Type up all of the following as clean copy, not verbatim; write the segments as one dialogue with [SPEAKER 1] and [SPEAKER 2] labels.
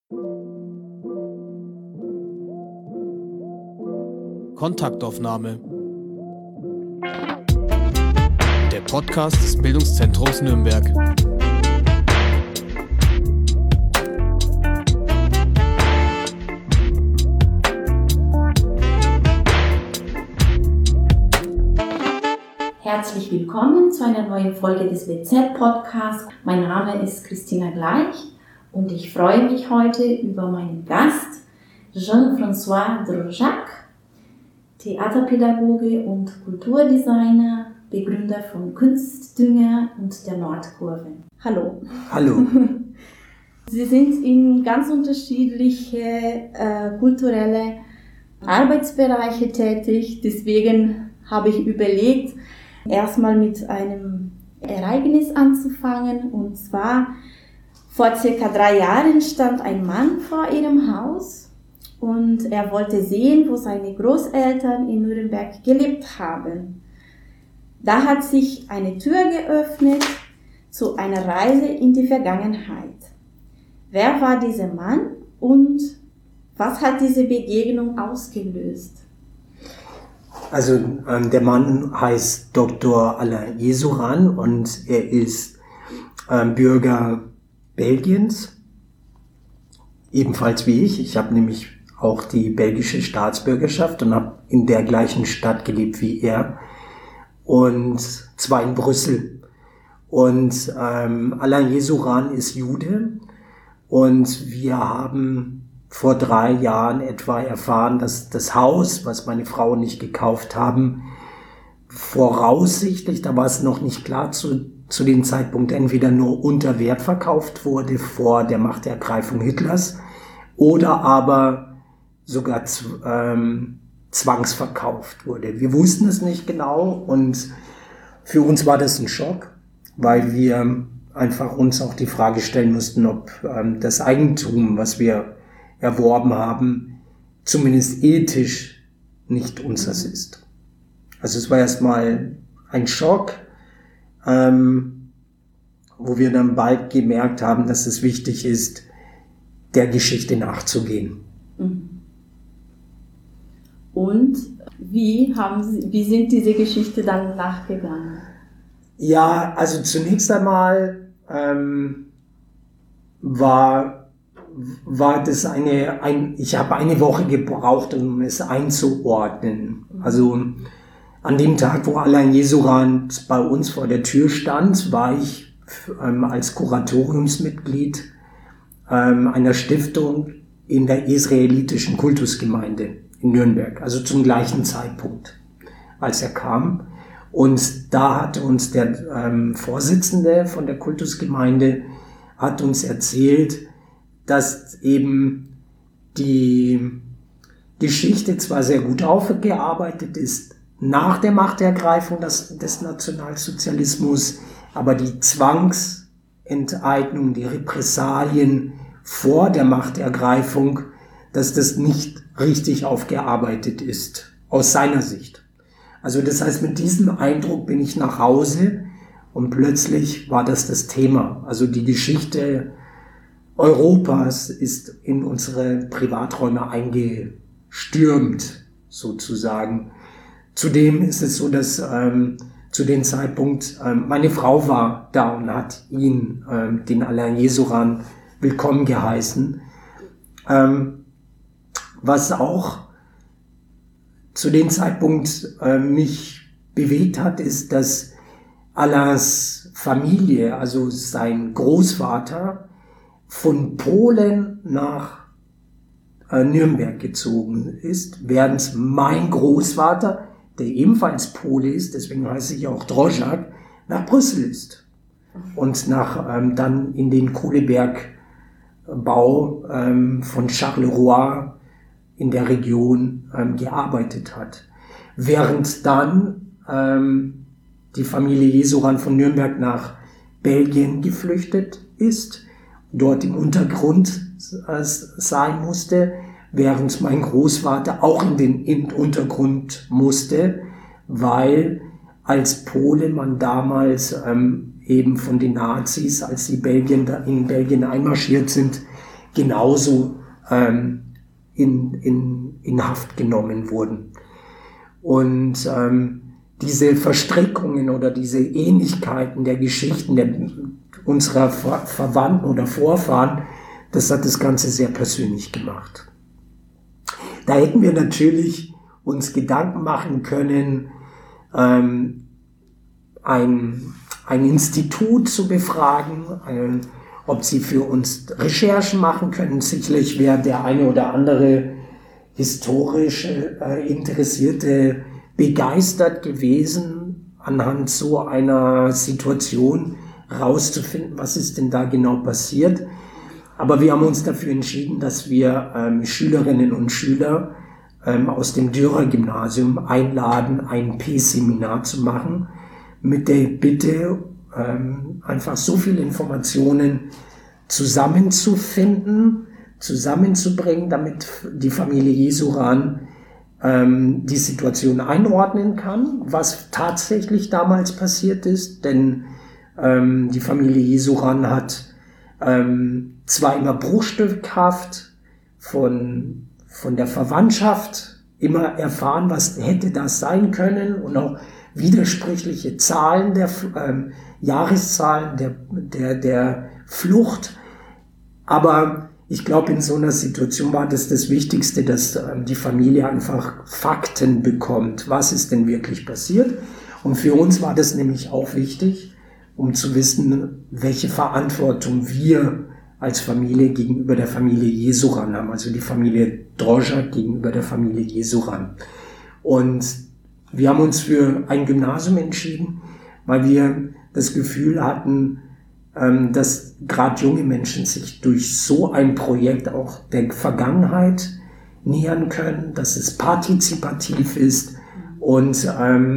[SPEAKER 1] Kontaktaufnahme. Der Podcast des Bildungszentrums Nürnberg.
[SPEAKER 2] Herzlich willkommen zu einer neuen Folge des BZ-Podcasts. Mein Name ist Christina Gleich und ich freue mich heute über meinen Gast, Jean-François Drojac, Theaterpädagoge und Kulturdesigner, Begründer von Kunstdünger und der Nordkurve. Hallo.
[SPEAKER 3] Hallo.
[SPEAKER 2] Sie sind in ganz unterschiedliche kulturelle Arbeitsbereiche tätig, deswegen habe ich überlegt, erstmal mit einem Ereignis anzufangen, und zwar vor circa 3 Jahren stand ein Mann vor ihrem Haus und er wollte sehen, wo seine Großeltern in Nürnberg gelebt haben. Da hat sich eine Tür geöffnet zu einer Reise in die Vergangenheit. Wer war dieser Mann und was hat diese Begegnung ausgelöst?
[SPEAKER 3] Also der Mann heißt Dr. Alain Jesuran und er ist Bürger Belgiens, ebenfalls wie ich. Ich habe nämlich auch die belgische Staatsbürgerschaft und habe in der gleichen Stadt gelebt wie er, und zwar in Brüssel. Und Alain Jesuran ist Jude und wir haben vor 3 Jahren etwa erfahren, dass das Haus, was meine Frau und ich gekauft haben, voraussichtlich, da war es noch nicht klar zu dem Zeitpunkt, entweder nur unter Wert verkauft wurde vor der Machtergreifung Hitlers oder aber sogar zwangsverkauft wurde. Wir wussten es nicht genau und für uns war das ein Schock, weil wir einfach uns auch die Frage stellen mussten, ob das Eigentum, was wir erworben haben, zumindest ethisch nicht unseres ist. Also es war erstmal ein Schock, wo wir dann bald gemerkt haben, dass es wichtig ist, der Geschichte nachzugehen.
[SPEAKER 2] Und wie sind diese Geschichte dann nachgegangen?
[SPEAKER 3] Ja, also zunächst einmal war das ich habe eine Woche gebraucht, um es einzuordnen. Also an dem Tag, wo Alain Jesuran bei uns vor der Tür stand, war ich als Kuratoriumsmitglied einer Stiftung in der israelitischen Kultusgemeinde in Nürnberg, also zum gleichen Zeitpunkt, als er kam. Und da hat uns der Vorsitzende von der Kultusgemeinde hat uns erzählt, dass eben die Geschichte zwar sehr gut aufgearbeitet ist nach der Machtergreifung des Nationalsozialismus, aber die Zwangsenteignung, die Repressalien vor der Machtergreifung, dass das nicht richtig aufgearbeitet ist, aus seiner Sicht. Also das heißt, mit diesem Eindruck bin ich nach Hause und plötzlich war das Thema. Also die Geschichte Europas ist in unsere Privaträume eingestürmt, sozusagen. Zudem ist es so, dass zu dem Zeitpunkt meine Frau war da und hat ihn, den Alain Jesuran, willkommen geheißen. Was auch zu dem Zeitpunkt mich bewegt hat, ist, dass Alains Familie, also sein Großvater, von Polen nach Nürnberg gezogen ist, während mein Großvater, der ebenfalls Pole ist, deswegen heiße ich auch Drojac, nach Brüssel ist und dann in den Kohlebergbau von Charleroi in der Region gearbeitet hat. Während dann die Familie Jesuran von Nürnberg nach Belgien geflüchtet ist, dort im Untergrund sein musste, während mein Großvater auch in den Untergrund musste, weil als Pole man damals eben von den Nazis, als sie in Belgien einmarschiert sind, genauso in Haft genommen wurden. Und diese Verstrickungen oder diese Ähnlichkeiten der Geschichten unserer Verwandten oder Vorfahren, das hat das Ganze sehr persönlich gemacht. Da hätten wir natürlich uns Gedanken machen können, ein Institut zu befragen, ob sie für uns Recherchen machen können. Sicherlich wäre der eine oder andere historisch Interessierte begeistert gewesen, anhand so einer Situation rauszufinden, was ist denn da genau passiert. Aber wir haben uns dafür entschieden, dass wir Schülerinnen und Schüler aus dem Dürer-Gymnasium einladen, ein P-Seminar zu machen, mit der Bitte, einfach so viele Informationen zusammenzubringen, damit die Familie Jesuran die Situation einordnen kann, was tatsächlich damals passiert ist, denn die Familie Jesuran hat zwar immer bruchstückhaft von der Verwandtschaft immer erfahren, was hätte das sein können, und auch widersprüchliche Zahlen Jahreszahlen der Flucht. Aber ich glaube, in so einer Situation war das Wichtigste, dass die Familie einfach Fakten bekommt. Was ist denn wirklich passiert? Und für uns war das nämlich auch wichtig, um zu wissen, welche Verantwortung wir als Familie gegenüber der Familie Jesuran haben, also die Familie Droschak gegenüber der Familie Jesuran. Und wir haben uns für ein Gymnasium entschieden, weil wir das Gefühl hatten, dass gerade junge Menschen sich durch so ein Projekt auch der Vergangenheit nähern können, dass es partizipativ ist und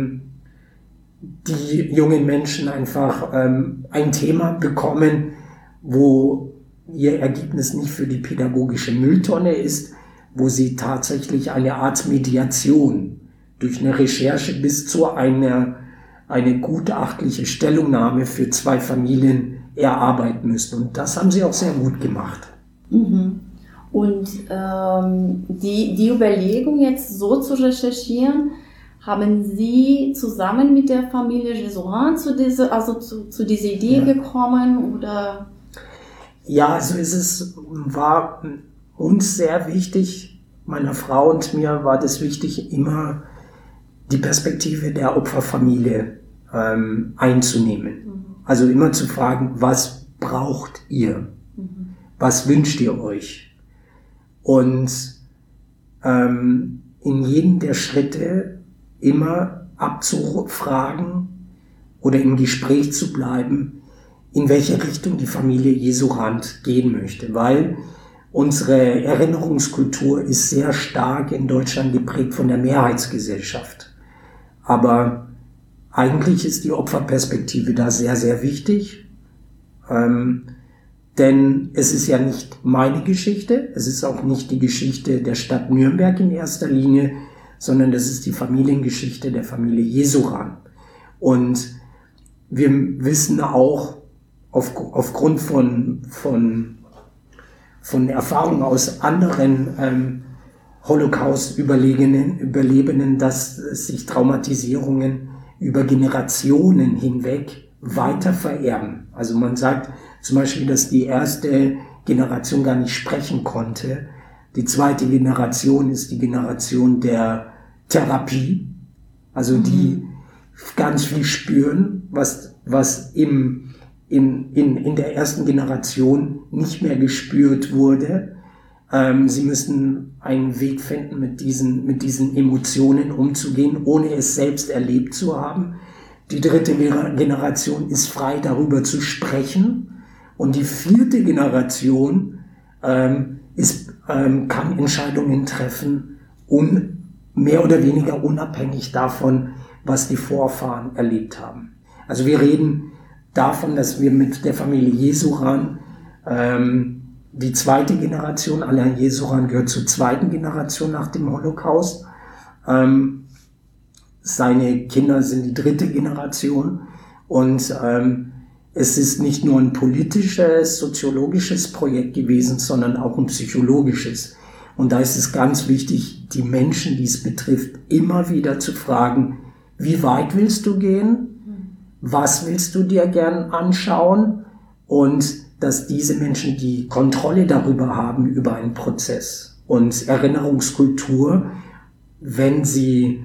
[SPEAKER 3] die jungen Menschen einfach ein Thema bekommen, wo ihr Ergebnis nicht für die pädagogische Mülltonne ist, wo sie tatsächlich eine Art Mediation durch eine Recherche bis zu eine gutachtliche Stellungnahme für 2 Familien erarbeiten müssen. Und das haben sie auch sehr gut gemacht.
[SPEAKER 2] Mhm. Und die Überlegung, jetzt so zu recherchieren, haben Sie zusammen mit der Familie Jesuran zu dieser Idee gekommen, oder?
[SPEAKER 3] Ja, also war uns sehr wichtig, meiner Frau und mir war das wichtig, immer die Perspektive der Opferfamilie einzunehmen. Mhm. Also immer zu fragen, was braucht ihr? Mhm. Was wünscht ihr euch? Und in jedem der Schritte immer abzufragen oder im Gespräch zu bleiben, in welche Richtung die Familie Jesuran gehen möchte, weil unsere Erinnerungskultur ist sehr stark in Deutschland geprägt von der Mehrheitsgesellschaft. Aber eigentlich ist die Opferperspektive da sehr, sehr wichtig, denn es ist ja nicht meine Geschichte, es ist auch nicht die Geschichte der Stadt Nürnberg in erster Linie, sondern das ist die Familiengeschichte der Familie Jesuran. Und wir wissen auch aufgrund von Erfahrungen aus anderen Holocaust-Überlebenden, dass sich Traumatisierungen über Generationen hinweg weiter vererben. Also man sagt zum Beispiel, dass die erste Generation gar nicht sprechen konnte. Die zweite Generation ist die Generation der Therapie, also die ganz viel spüren, was in der ersten Generation nicht mehr gespürt wurde. Sie müssen einen Weg finden, mit diesen Emotionen umzugehen, ohne es selbst erlebt zu haben. Die dritte Generation ist frei, darüber zu sprechen. Und die vierte Generation kann Entscheidungen treffen, mehr oder weniger unabhängig davon, was die Vorfahren erlebt haben. Also wir reden davon, dass wir mit der Familie Jesuran, die zweite Generation, Alain Jesuran gehört zur zweiten Generation nach dem Holocaust. Seine Kinder sind die dritte Generation und es ist nicht nur ein politisches, soziologisches Projekt gewesen, sondern auch ein psychologisches. Und da ist es ganz wichtig, die Menschen, die es betrifft, immer wieder zu fragen, wie weit willst du gehen? Was willst du dir gern anschauen? Und dass diese Menschen die Kontrolle darüber haben, über einen Prozess. Und Erinnerungskultur, wenn sie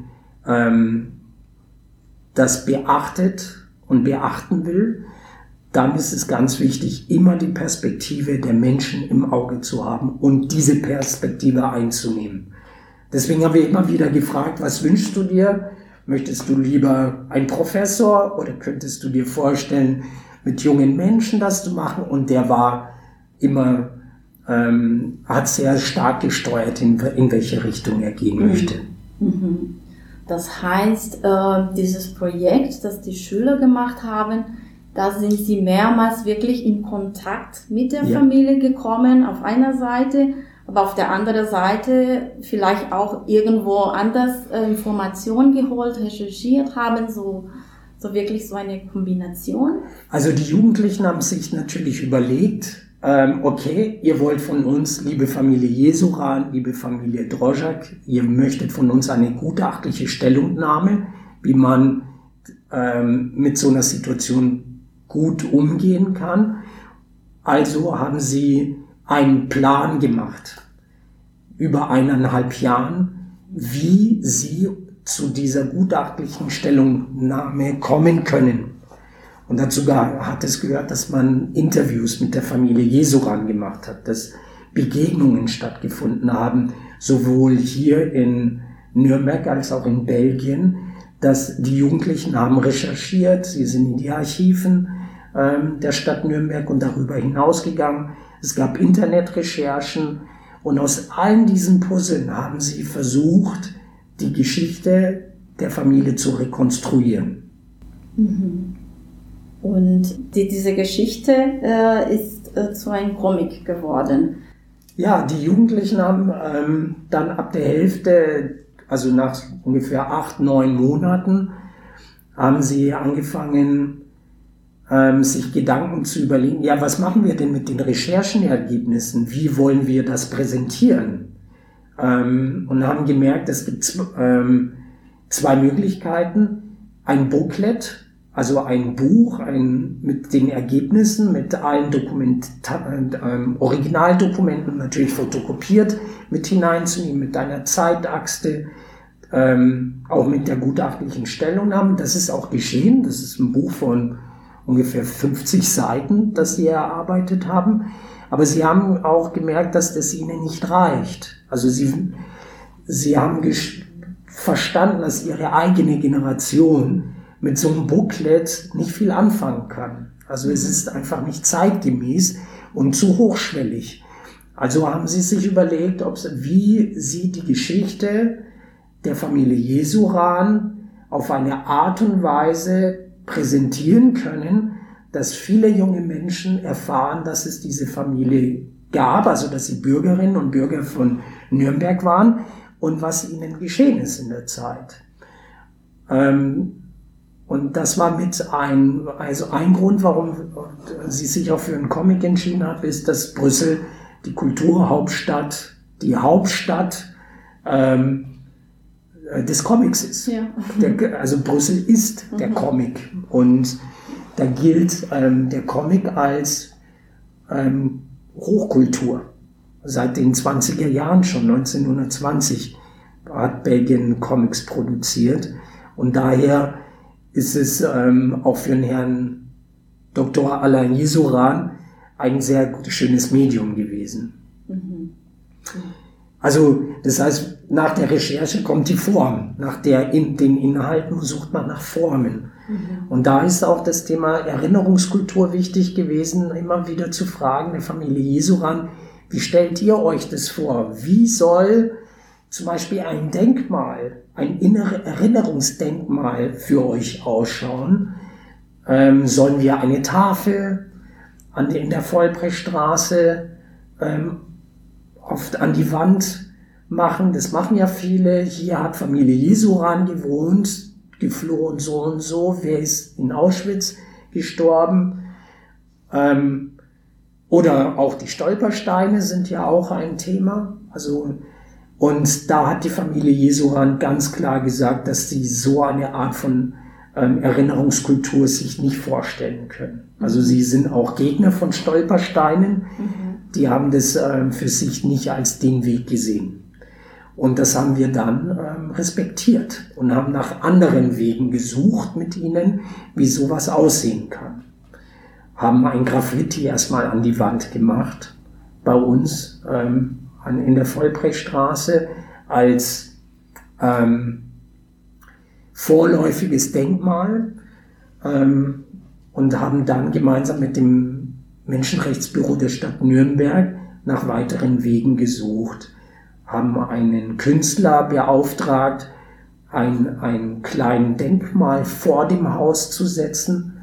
[SPEAKER 3] das beachtet und beachten will, dann ist es ganz wichtig, immer die Perspektive der Menschen im Auge zu haben und diese Perspektive einzunehmen. Deswegen haben wir immer wieder gefragt, was wünschst du dir? Möchtest du lieber ein Professor oder könntest du dir vorstellen, mit jungen Menschen das zu machen? Und der war immer, hat sehr stark gesteuert, in welche Richtung er gehen möchte.
[SPEAKER 2] Das heißt, dieses Projekt, das die Schüler gemacht haben, da sind sie mehrmals wirklich in Kontakt mit der Familie gekommen, auf einer Seite, aber auf der anderen Seite vielleicht auch irgendwo anders Informationen geholt, recherchiert haben, so wirklich so eine Kombination?
[SPEAKER 3] Also die Jugendlichen haben sich natürlich überlegt, okay, ihr wollt von uns, liebe Familie Jesuran, liebe Familie Dvořák, ihr möchtet von uns eine gutachtliche Stellungnahme, wie man mit so einer Situation gut umgehen kann. Also haben sie einen Plan gemacht, über 1,5 Jahren, wie sie zu dieser gutachtlichen Stellungnahme kommen können. Und dazu hat es gehört, dass man Interviews mit der Familie Jesuran gemacht hat, dass Begegnungen stattgefunden haben, sowohl hier in Nürnberg als auch in Belgien, dass die Jugendlichen haben recherchiert, sie sind in die Archiven der Stadt Nürnberg und darüber hinausgegangen. Es gab Internetrecherchen und aus allen diesen Puzzeln haben sie versucht, die Geschichte der Familie zu rekonstruieren.
[SPEAKER 2] Und diese Geschichte ist zu einem Comic geworden.
[SPEAKER 3] Ja, die Jugendlichen haben dann ab der Hälfte, also nach ungefähr 8-9 Monaten, haben sie angefangen, sich Gedanken zu überlegen, ja, was machen wir denn mit den Recherchenergebnissen? Wie wollen wir das präsentieren? Und haben gemerkt, es gibt 2 Möglichkeiten. Ein Booklet, also ein Buch mit den Ergebnissen, mit allen Originaldokumenten natürlich fotokopiert, mit hineinzunehmen, mit einer Zeitachse, auch mit der gutachtlichen Stellungnahme. Das ist auch geschehen. Das ist ein Buch von ungefähr 50 Seiten, das sie erarbeitet haben. Aber sie haben auch gemerkt, dass das ihnen nicht reicht. Also sie haben verstanden, dass ihre eigene Generation mit so einem Booklet nicht viel anfangen kann. Also es ist einfach nicht zeitgemäß und zu hochschwellig. Also haben sie sich überlegt, wie sie die Geschichte der Familie Jesuran auf eine Art und Weise präsentieren können, dass viele junge Menschen erfahren, dass es diese Familie gab, also dass sie Bürgerinnen und Bürger von Nürnberg waren und was ihnen geschehen ist in der Zeit. Und das war ein Grund, warum sie sich auch für einen Comic entschieden hat, ist, dass Brüssel die Kulturhauptstadt, die Hauptstadt des Comics ist. Ja. Also Brüssel ist der Comic und da gilt der Comic als Hochkultur. Seit den 20er Jahren schon, 1920, hat Belgien Comics produziert und daher ist es auch für den Herrn Dr. Alain Jesuran ein sehr schönes Medium gewesen. Also das heißt, nach der Recherche kommt die Form, nach den Inhalten sucht man nach Formen. Und da ist auch das Thema Erinnerungskultur wichtig gewesen, immer wieder zu fragen, der Familie Jesuran, wie stellt ihr euch das vor? Wie soll zum Beispiel ein Denkmal, ein Erinnerungsdenkmal für euch ausschauen? Sollen wir eine Tafel in der Vollbrechtstraße oft an die Wand machen? Das machen ja viele. Hier hat Familie Jesuran gewohnt, geflohen so und so. Wer ist in Auschwitz gestorben? Oder auch die Stolpersteine sind ja auch ein Thema. Also, und da hat die Familie Jesurand ganz klar gesagt, dass sie so eine Art von Erinnerungskultur sich nicht vorstellen können. Also sie sind auch Gegner von Stolpersteinen. Die haben das für sich nicht als den Weg gesehen. Und das haben wir dann respektiert und haben nach anderen Wegen gesucht mit ihnen, wie sowas aussehen kann. Haben ein Graffiti erstmal an die Wand gemacht, bei uns in der Vollbrechtstraße als vorläufiges Denkmal und haben dann gemeinsam mit dem Menschenrechtsbüro der Stadt Nürnberg nach weiteren Wegen gesucht, haben einen Künstler beauftragt, ein kleines Denkmal vor dem Haus zu setzen.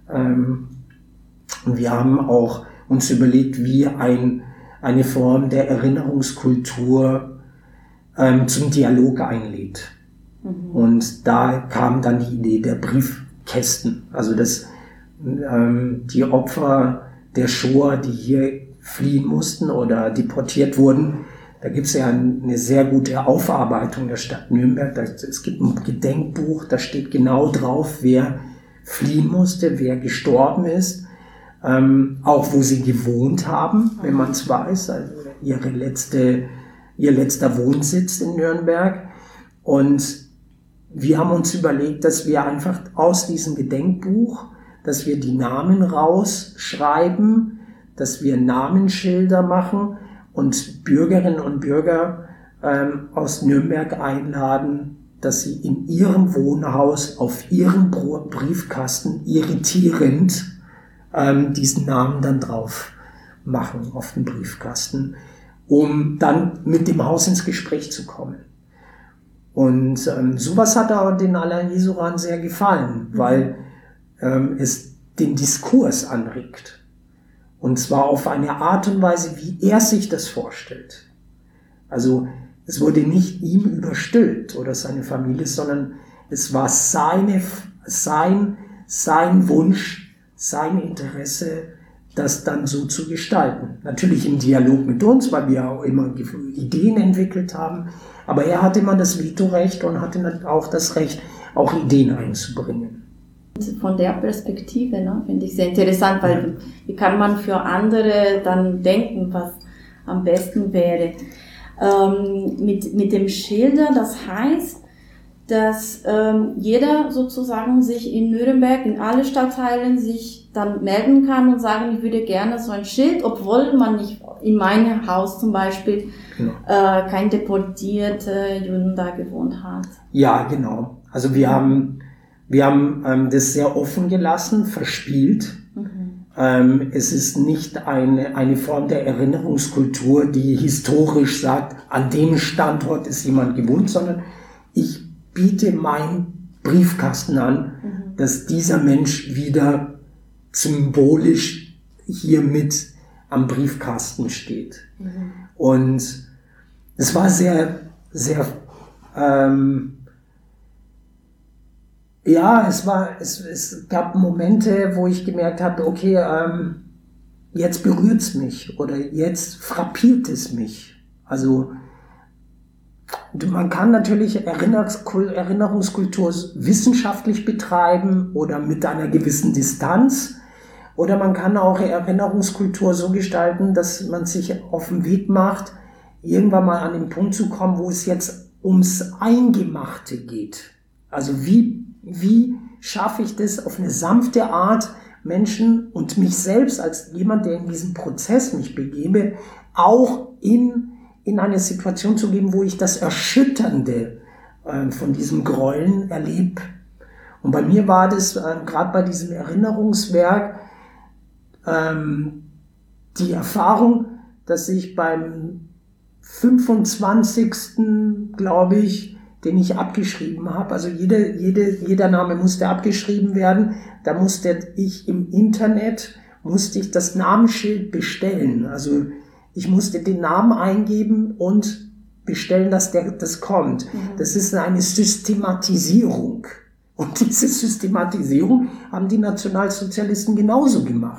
[SPEAKER 3] Und wir haben auch uns überlegt, wie eine Form der Erinnerungskultur zum Dialog einlädt. Und da kam dann die Idee der Briefkästen, also dass die Opfer der Shoah, die hier fliehen mussten oder deportiert wurden, da gibt es ja eine sehr gute Aufarbeitung der Stadt Nürnberg. Es gibt ein Gedenkbuch, da steht genau drauf, wer fliehen musste, wer gestorben ist, auch wo sie gewohnt haben, wenn man es weiß, also ihr letzter Wohnsitz in Nürnberg. Und wir haben uns überlegt, dass wir einfach aus diesem Gedenkbuch, dass wir die Namen rausschreiben, dass wir Namensschilder machen und Bürgerinnen und Bürger aus Nürnberg einladen, dass sie in ihrem Wohnhaus auf ihrem Briefkasten irritierend diesen Namen dann drauf machen auf den Briefkasten, um dann mit dem Haus ins Gespräch zu kommen. Und sowas hat aber den Alain Jesurand sehr gefallen, weil es den Diskurs anregt. Und zwar auf eine Art und Weise, wie er sich das vorstellt. Also es wurde nicht ihm überstülpt oder seine Familie, sondern es war sein Wunsch, sein Interesse, das dann so zu gestalten. Natürlich im Dialog mit uns, weil wir auch immer Ideen entwickelt haben, aber er hatte immer das Vetorecht und hatte auch das Recht, auch Ideen einzubringen.
[SPEAKER 2] Von der Perspektive, ne, finde ich sehr interessant, weil wie kann man für andere dann denken, was am besten wäre. Mit dem Schilder, das heißt, dass jeder sozusagen sich in Nürnberg, in alle Stadtteilen sich dann melden kann und sagen, ich würde gerne so ein Schild, obwohl man nicht in meinem Haus zum Beispiel kein deportierte Juden da gewohnt hat.
[SPEAKER 3] Ja, genau. Also wir haben das sehr offen gelassen, verspielt. Es ist nicht eine Form der Erinnerungskultur, die historisch sagt, an dem Standort ist jemand gewohnt, sondern ich biete meinen Briefkasten an, dass dieser Mensch wieder symbolisch hier mit am Briefkasten steht. Und es war sehr, sehr, es gab Momente, wo ich gemerkt habe, okay, jetzt berührt's mich oder jetzt frappiert es mich. Also man kann natürlich Erinnerungskultur wissenschaftlich betreiben oder mit einer gewissen Distanz. Oder man kann auch Erinnerungskultur so gestalten, dass man sich auf den Weg macht, irgendwann mal an den Punkt zu kommen, wo es jetzt ums Eingemachte geht. Also wie schaffe ich das auf eine sanfte Art, Menschen und mich selbst als jemand, der in diesem Prozess mich begebe, auch in eine Situation zu geben, wo ich das Erschütternde von diesem Gräueln erlebe. Und bei mir war das gerade bei diesem Erinnerungswerk die Erfahrung, dass ich beim 25. glaube ich, den ich abgeschrieben habe, also jeder Name musste abgeschrieben werden, da musste ich im Internet das Namensschild bestellen, also ich musste den Namen eingeben und bestellen, dass das kommt. Das ist eine Systematisierung. Und diese Systematisierung haben die Nationalsozialisten genauso gemacht.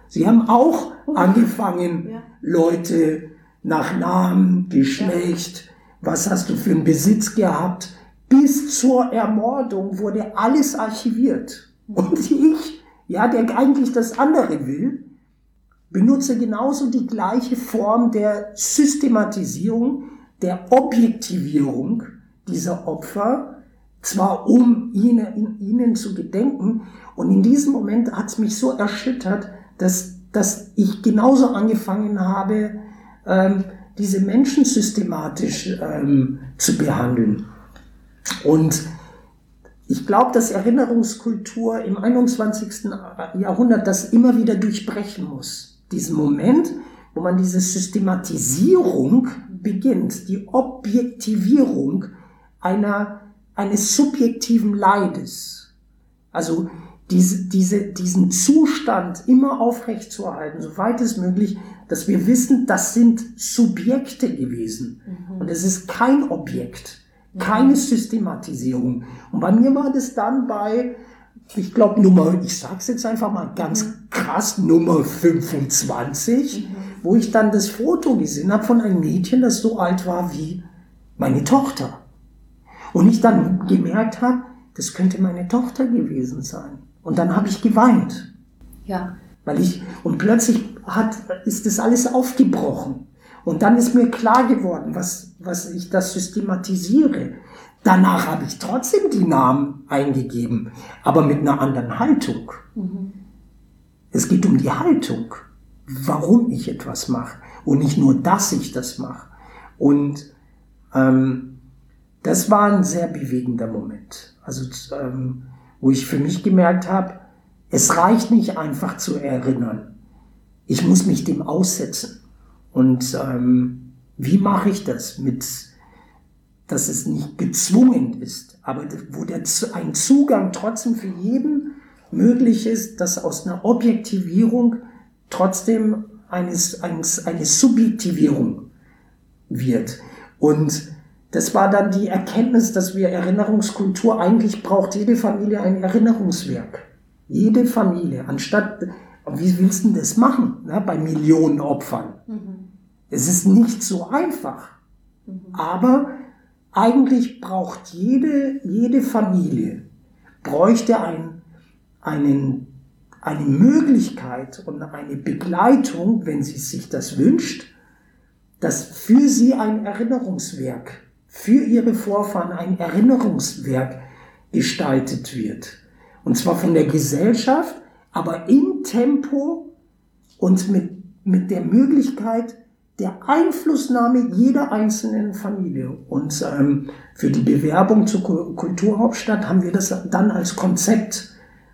[SPEAKER 3] Sie haben auch angefangen, Leute nach Namen, Geschlecht, was hast du für einen Besitz gehabt, bis zur Ermordung wurde alles archiviert. Und ich, der eigentlich das andere will, benutze genauso die gleiche Form der Systematisierung, der Objektivierung dieser Opfer, zwar um ihnen zu gedenken. Und in diesem Moment hat es mich so erschüttert, dass ich genauso angefangen habe, diese Menschen systematisch zu behandeln. Und ich glaube, dass Erinnerungskultur im 21. Jahrhundert das immer wieder durchbrechen muss. Diesen Moment, wo man diese Systematisierung beginnt, die Objektivierung eines subjektiven Leides. Also diesen Zustand immer aufrechtzuerhalten, soweit es möglich, dass wir wissen, das sind Subjekte gewesen. Und es ist kein Objekt, keine Systematisierung. Und bei mir war das dann bei, ich glaube ich sag's jetzt einfach mal ganz krass, Nummer 25, wo ich dann das Foto gesehen habe von einem Mädchen, das so alt war wie meine Tochter. Und ich dann gemerkt habe, das könnte meine Tochter gewesen sein. Und dann habe ich geweint.
[SPEAKER 2] Ja.
[SPEAKER 3] Und plötzlich ist das alles aufgebrochen. Und dann ist mir klar geworden, was ich das systematisiere. Danach habe ich trotzdem die Namen eingegeben, aber mit einer anderen Haltung. Es geht um die Haltung, warum ich etwas mache und nicht nur, dass ich das mache. Und das war ein sehr bewegender Moment. Also wo ich für mich gemerkt habe, es reicht nicht einfach zu erinnern. Ich muss mich dem aussetzen. Und wie mache ich das? Dass es nicht gezwungen ist, aber wo ein Zugang trotzdem für jeden möglich ist, dass aus einer Objektivierung trotzdem eine Subjektivierung wird. Und das war dann die Erkenntnis, dass wir Erinnerungskultur, eigentlich braucht jede Familie ein Erinnerungswerk. Jede Familie, anstatt, wie willst du denn das machen, bei Millionen Opfern? Es ist nicht so einfach. Aber eigentlich braucht jede Familie, bräuchte eine Möglichkeit und eine Begleitung, wenn sie sich das wünscht, dass für sie ein Erinnerungswerk, für ihre Vorfahren ein Erinnerungswerk gestaltet wird. Und zwar von der Gesellschaft, aber im Tempo und mit der Möglichkeit der Einflussnahme jeder einzelnen Familie. Und für die Bewerbung zur Kulturhauptstadt haben wir das dann als Konzept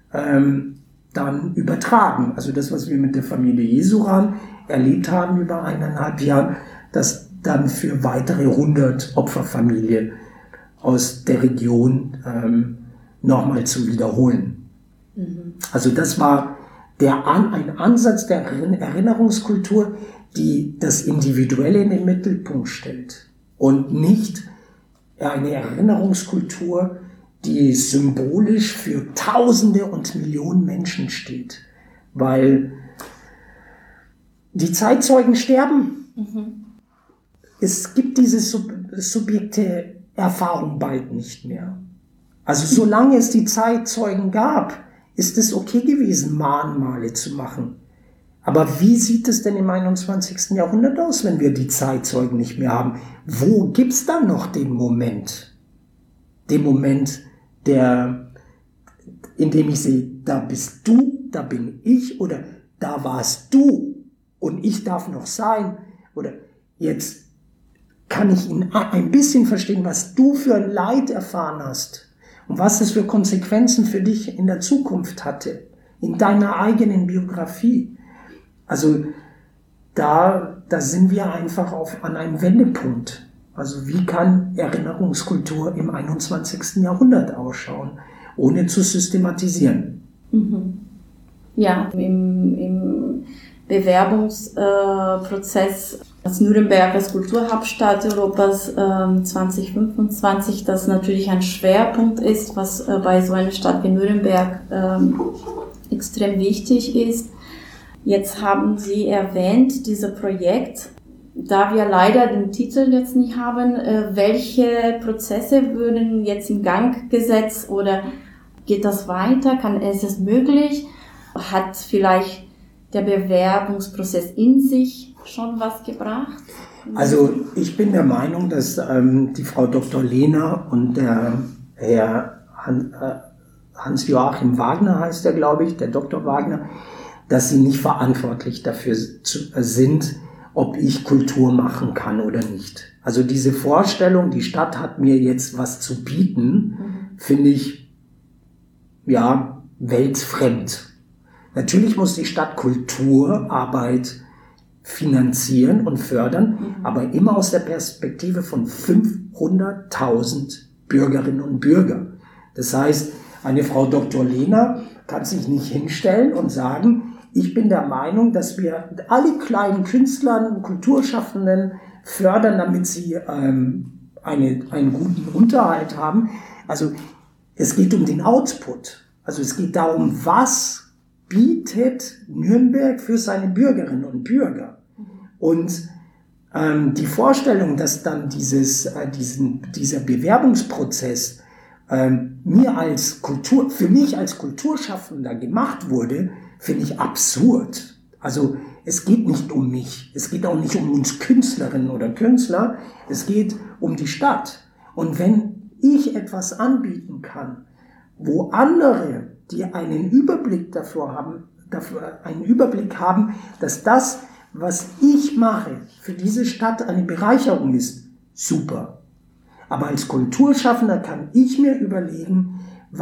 [SPEAKER 3] dann übertragen. Also das, was wir mit der Familie Jesuran erlebt haben über 1,5 Jahre, das dann für weitere 100 Opferfamilien aus der Region nochmal zu wiederholen. Also das war ein Ansatz der Erinnerungskultur, die das Individuelle in den Mittelpunkt stellt und nicht eine Erinnerungskultur, die symbolisch für Tausende und Millionen Menschen steht. Weil die Zeitzeugen sterben. Es gibt diese subjekte Erfahrung bald nicht mehr. Also solange es die Zeitzeugen gab, ist es okay gewesen, Mahnmale zu machen. Aber wie sieht es denn im 21. Jahrhundert aus, wenn wir die Zeitzeugen nicht mehr haben? Wo gibt's dann noch den Moment? Den Moment, in dem ich sehe, da bist du, da bin ich, oder da warst du und ich darf noch sein, oder jetzt kann ich ein bisschen verstehen, was du für ein Leid erfahren hast und was es für Konsequenzen für dich in der Zukunft hatte, in deiner eigenen Biografie. Also da sind wir einfach an einem Wendepunkt. Also wie kann Erinnerungskultur im 21. Jahrhundert ausschauen, ohne zu systematisieren?
[SPEAKER 2] Ja, im Bewerbungsprozess als Nürnberg als Kulturhauptstadt Europas 2025, das natürlich ein Schwerpunkt ist, was bei so einer Stadt wie Nürnberg extrem wichtig ist. Jetzt haben Sie erwähnt, dieses Projekt, da wir leider den Titel jetzt nicht haben, welche Prozesse würden jetzt in Gang gesetzt oder geht das weiter? Ist es möglich? Hat vielleicht der Bewerbungsprozess in sich schon was gebracht?
[SPEAKER 3] Also ich bin der Meinung, dass die Frau Dr. Lehner und der Herr Hans-Joachim Wagner heißt er, glaube ich, der Dr. Wagner, dass sie nicht verantwortlich dafür sind, ob ich Kultur machen kann oder nicht. Also diese Vorstellung, die Stadt hat mir jetzt was zu bieten, finde ich, ja, weltfremd. Natürlich muss die Stadt Kulturarbeit finanzieren und fördern, aber immer aus der Perspektive von 500.000 Bürgerinnen und Bürgern. Das heißt, eine Frau Dr. Lehner kann sich nicht hinstellen und sagen, ich bin der Meinung, dass wir alle kleinen Künstlern und Kulturschaffenden fördern, damit sie einen guten Unterhalt haben. Also es geht um den Output. Also es geht darum, was bietet Nürnberg für seine Bürgerinnen und Bürger. Und die Vorstellung, dass dann dieser Bewerbungsprozess für mich als Kulturschaffender gemacht wurde, finde ich absurd. Also es geht nicht um mich, es geht auch nicht um uns Künstlerinnen oder Künstler, es geht um die Stadt. Und wenn ich etwas anbieten kann, wo andere, die einen Überblick einen Überblick haben, dass das, was ich mache, für diese Stadt eine Bereicherung ist, super. Aber als Kulturschaffender kann ich mir überlegen,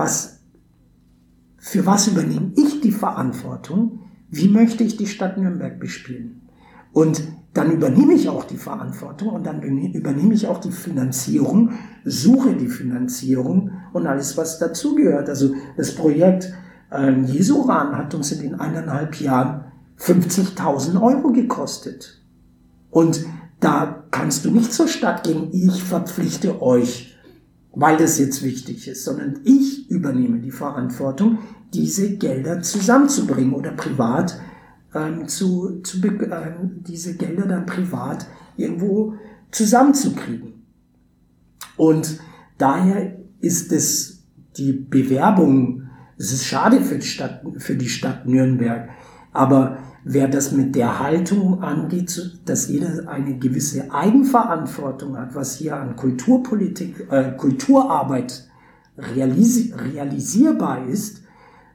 [SPEAKER 3] für was übernehme ich die Verantwortung, wie möchte ich die Stadt Nürnberg bespielen. Und dann übernehme ich auch die Verantwortung und dann übernehme ich auch die Finanzierung, suche die Finanzierung und alles, was dazugehört. Also das Projekt Jesuran hat uns in den 1,5 Jahren 50.000 Euro gekostet. Und da kannst du nicht zur Stadt gehen, ich verpflichte euch, weil das jetzt wichtig ist, sondern ich übernehme die Verantwortung, diese Gelder zusammenzubringen oder privat diese Gelder dann privat irgendwo zusammenzukriegen. Und daher ist es die Bewerbung, es ist schade für die Stadt Nürnberg, aber wer das mit der Haltung angeht, dass jeder eine gewisse Eigenverantwortung hat, was hier an Kulturpolitik, Kulturarbeit realisierbar ist,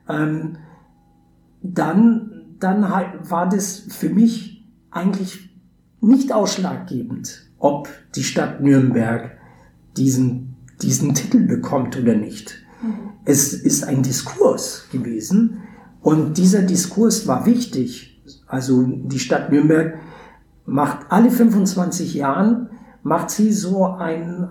[SPEAKER 3] dann war das für mich eigentlich nicht ausschlaggebend, ob die Stadt Nürnberg diesen Titel bekommt oder nicht. Es ist ein Diskurs gewesen und dieser Diskurs war wichtig. Also die Stadt Nürnberg macht alle 25 Jahren so einen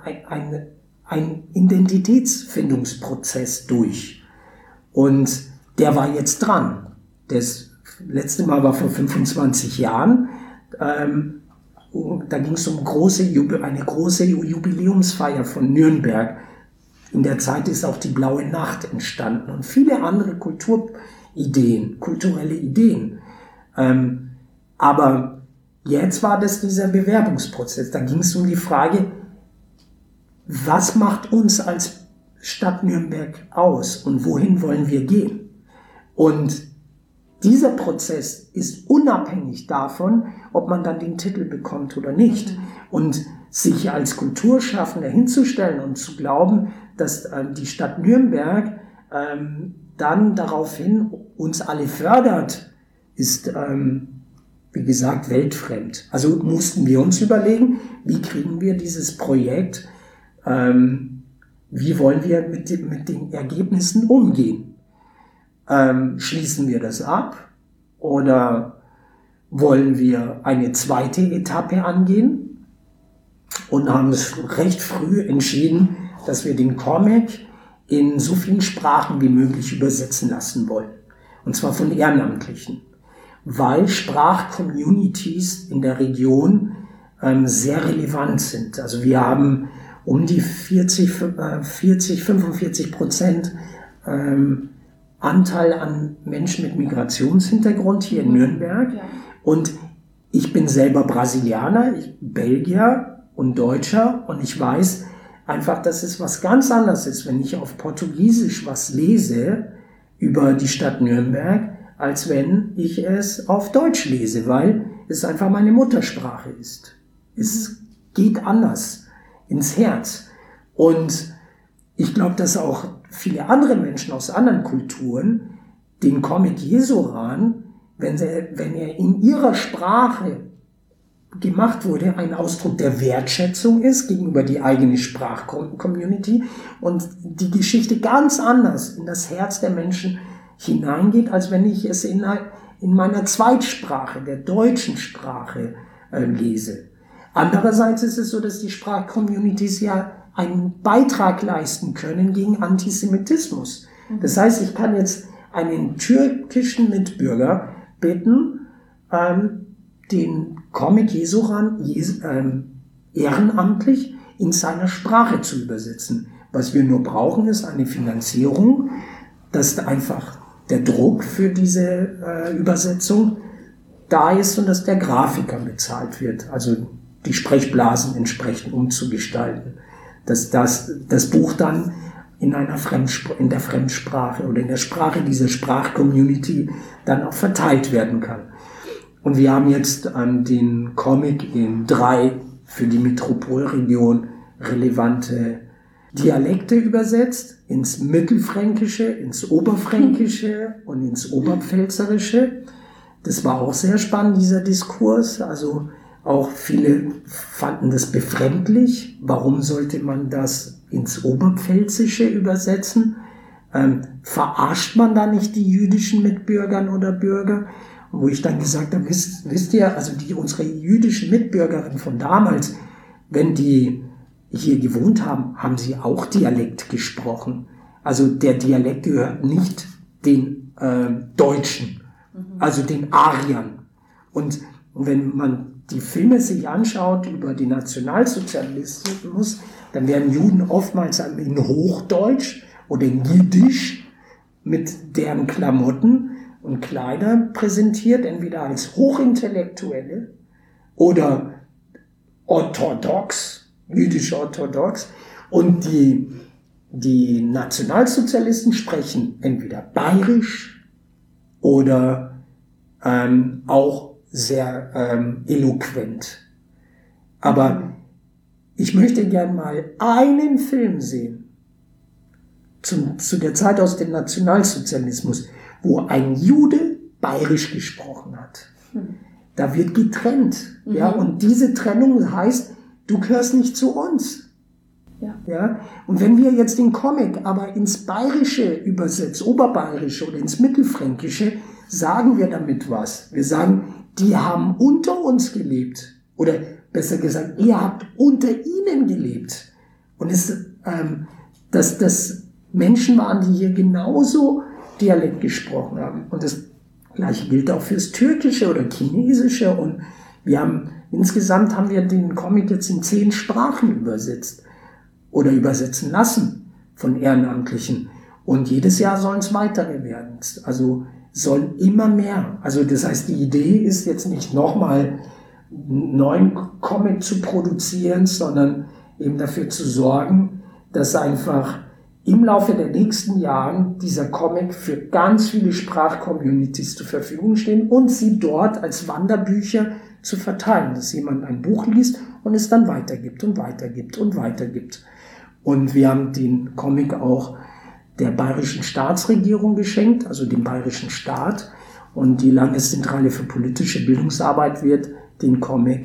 [SPEAKER 3] Identitätsfindungsprozess durch. Und der war jetzt dran. Das letzte Mal war vor 25 Jahren. Da ging es um eine große Jubiläumsfeier von Nürnberg. In der Zeit ist auch die Blaue Nacht entstanden und viele andere kulturelle Ideen. Aber jetzt war das dieser Bewerbungsprozess. Da ging es um die Frage, was macht uns als Stadt Nürnberg aus und wohin wollen wir gehen? Und dieser Prozess ist unabhängig davon, ob man dann den Titel bekommt oder nicht. Und sich als Kulturschaffender hinzustellen und zu glauben, dass die Stadt Nürnberg dann daraufhin uns alle fördert, ist, wie gesagt, weltfremd. Also mussten wir uns überlegen, wie kriegen wir dieses Projekt, wie wollen wir mit den Ergebnissen umgehen? Schließen wir das ab oder wollen wir eine zweite Etappe angehen und haben es recht früh entschieden, dass wir den Comic in so vielen Sprachen wie möglich übersetzen lassen wollen. Und zwar von Ehrenamtlichen, weil Sprachcommunities in der Region sehr relevant sind. Also wir haben um die 45% Anteil an Menschen mit Migrationshintergrund hier in Nürnberg.
[SPEAKER 2] Ja.
[SPEAKER 3] Und ich bin selber Brasilianer, Belgier und Deutscher und ich weiß einfach, dass es was ganz anderes ist, wenn ich auf Portugiesisch was lese über die Stadt Nürnberg, als wenn ich es auf Deutsch lese, weil es einfach meine Muttersprache ist. Es geht anders ins Herz. Und ich glaube, dass auch viele andere Menschen aus anderen Kulturen den Comic Jesuran, wenn er in ihrer Sprache gemacht wurde, ein Ausdruck der Wertschätzung ist gegenüber die eigene Sprachcommunity und die Geschichte ganz anders in das Herz der Menschen hineingeht, als wenn ich es in meiner Zweitsprache, der deutschen Sprache, lese. Andererseits ist es so, dass die Sprachcommunities ja einen Beitrag leisten können gegen Antisemitismus. Das heißt, ich kann jetzt einen türkischen Mitbürger bitten, den Comic Jesuran ehrenamtlich in seiner Sprache zu übersetzen. Was wir nur brauchen, ist eine Finanzierung, dass einfach der Druck für diese Übersetzung da ist und dass der Grafiker bezahlt wird, also die Sprechblasen entsprechend umzugestalten. Dass das Buch dann in der Fremdsprache oder in der Sprache dieser Sprachcommunity dann auch verteilt werden kann. Und wir haben jetzt den Comic in 3 für die Metropolregion relevante Dialekte übersetzt, ins Mittelfränkische, ins Oberfränkische und ins Oberpfälzerische. Das war auch sehr spannend, dieser Diskurs. Also auch viele fanden das befremdlich. Warum sollte man das ins Oberpfälzische übersetzen? Verarscht man da nicht die jüdischen Mitbürgern oder Bürger? Wo ich dann gesagt habe, wisst ihr, also unsere jüdischen Mitbürgerinnen von damals, wenn die hier gewohnt haben, haben sie auch Dialekt gesprochen. Also der Dialekt gehört nicht den Deutschen, also den Ariern. Und wenn man die Filme sich anschaut über den Nationalsozialismus, dann werden Juden oftmals in Hochdeutsch oder in Jiddisch mit deren Klamotten und Kleider präsentiert, entweder als Hochintellektuelle oder orthodox, jüdisch-orthodox. Und die Nationalsozialisten sprechen entweder bayerisch oder auch sehr eloquent. Aber ich möchte gern mal einen Film sehen, zu der Zeit aus dem Nationalsozialismus, wo ein Jude bayerisch gesprochen hat. Da wird getrennt. Ja, und diese Trennung heißt, du gehörst nicht zu uns. Ja, und wenn wir jetzt den Comic aber ins Bayerische übersetzen, Oberbayerische oder ins Mittelfränkische, sagen wir damit was. Wir sagen, die haben unter uns gelebt. Oder besser gesagt, ihr habt unter ihnen gelebt. Und dass Menschen waren, die hier genauso Dialekt gesprochen haben. Und das Gleiche gilt auch fürs Türkische oder Chinesische. Und insgesamt haben wir den Comic jetzt in 10 Sprachen übersetzt oder übersetzen lassen von Ehrenamtlichen. Und jedes Jahr sollen es weitere werden. Also sollen immer mehr. Also das heißt, die Idee ist jetzt nicht nochmal einen neuen Comic zu produzieren, sondern eben dafür zu sorgen, dass einfach im Laufe der nächsten Jahren dieser Comic für ganz viele Sprachcommunities zur Verfügung stehen und sie dort als Wanderbücher zu verteilen, dass jemand ein Buch liest und es dann weitergibt und weitergibt und weitergibt. Und wir haben den Comic auch der bayerischen Staatsregierung geschenkt, also dem bayerischen Staat. Und die Landeszentrale für politische Bildungsarbeit wird den Comic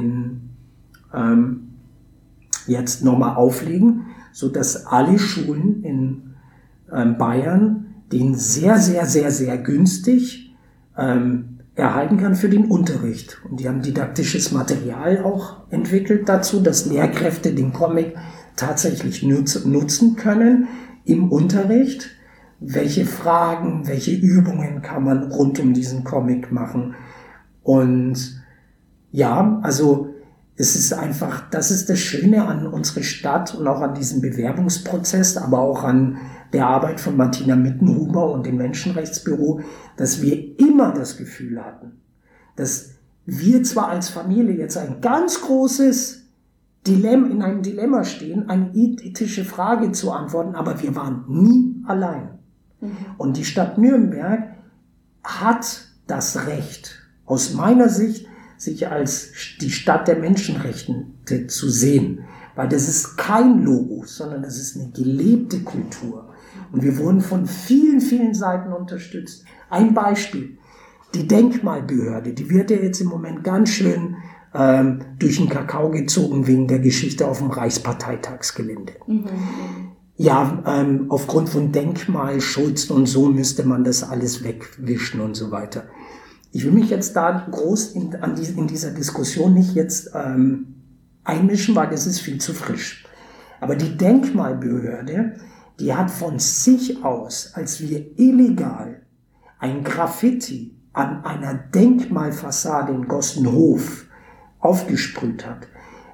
[SPEAKER 3] jetzt nochmal auflegen, sodass alle Schulen in Bayern den sehr, sehr, sehr, sehr günstig erhalten kann für den Unterricht. Und die haben didaktisches Material auch entwickelt dazu, dass Lehrkräfte den Comic tatsächlich nutzen können im Unterricht. Welche Fragen, welche Übungen kann man rund um diesen Comic machen? Und ja, also es ist einfach, das ist das Schöne an unserer Stadt und auch an diesem Bewerbungsprozess, aber auch an der Arbeit von Martina Mittenhuber und dem Menschenrechtsbüro, dass wir immer das Gefühl hatten, dass wir zwar als Familie jetzt ein ganz großes Dilemma, in einem Dilemma stehen, eine ethische Frage zu antworten, aber wir waren nie allein. Und die Stadt Nürnberg hat das Recht, aus meiner Sicht, sich als die Stadt der Menschenrechte zu sehen. Weil das ist kein Logo, sondern das ist eine gelebte Kultur. Und wir wurden von vielen, vielen Seiten unterstützt. Ein Beispiel. Die Denkmalbehörde, die wird ja jetzt im Moment ganz schön durch den Kakao gezogen wegen der Geschichte auf dem Reichsparteitagsgelände. Ja, aufgrund von Denkmalschutz und so müsste man das alles wegwischen und so weiter. Ich will mich jetzt da groß in dieser Diskussion nicht jetzt einmischen, weil das ist viel zu frisch. Aber die Denkmalbehörde, die hat von sich aus, als wir illegal ein Graffiti an einer Denkmalfassade in Gossenhof aufgesprüht hat,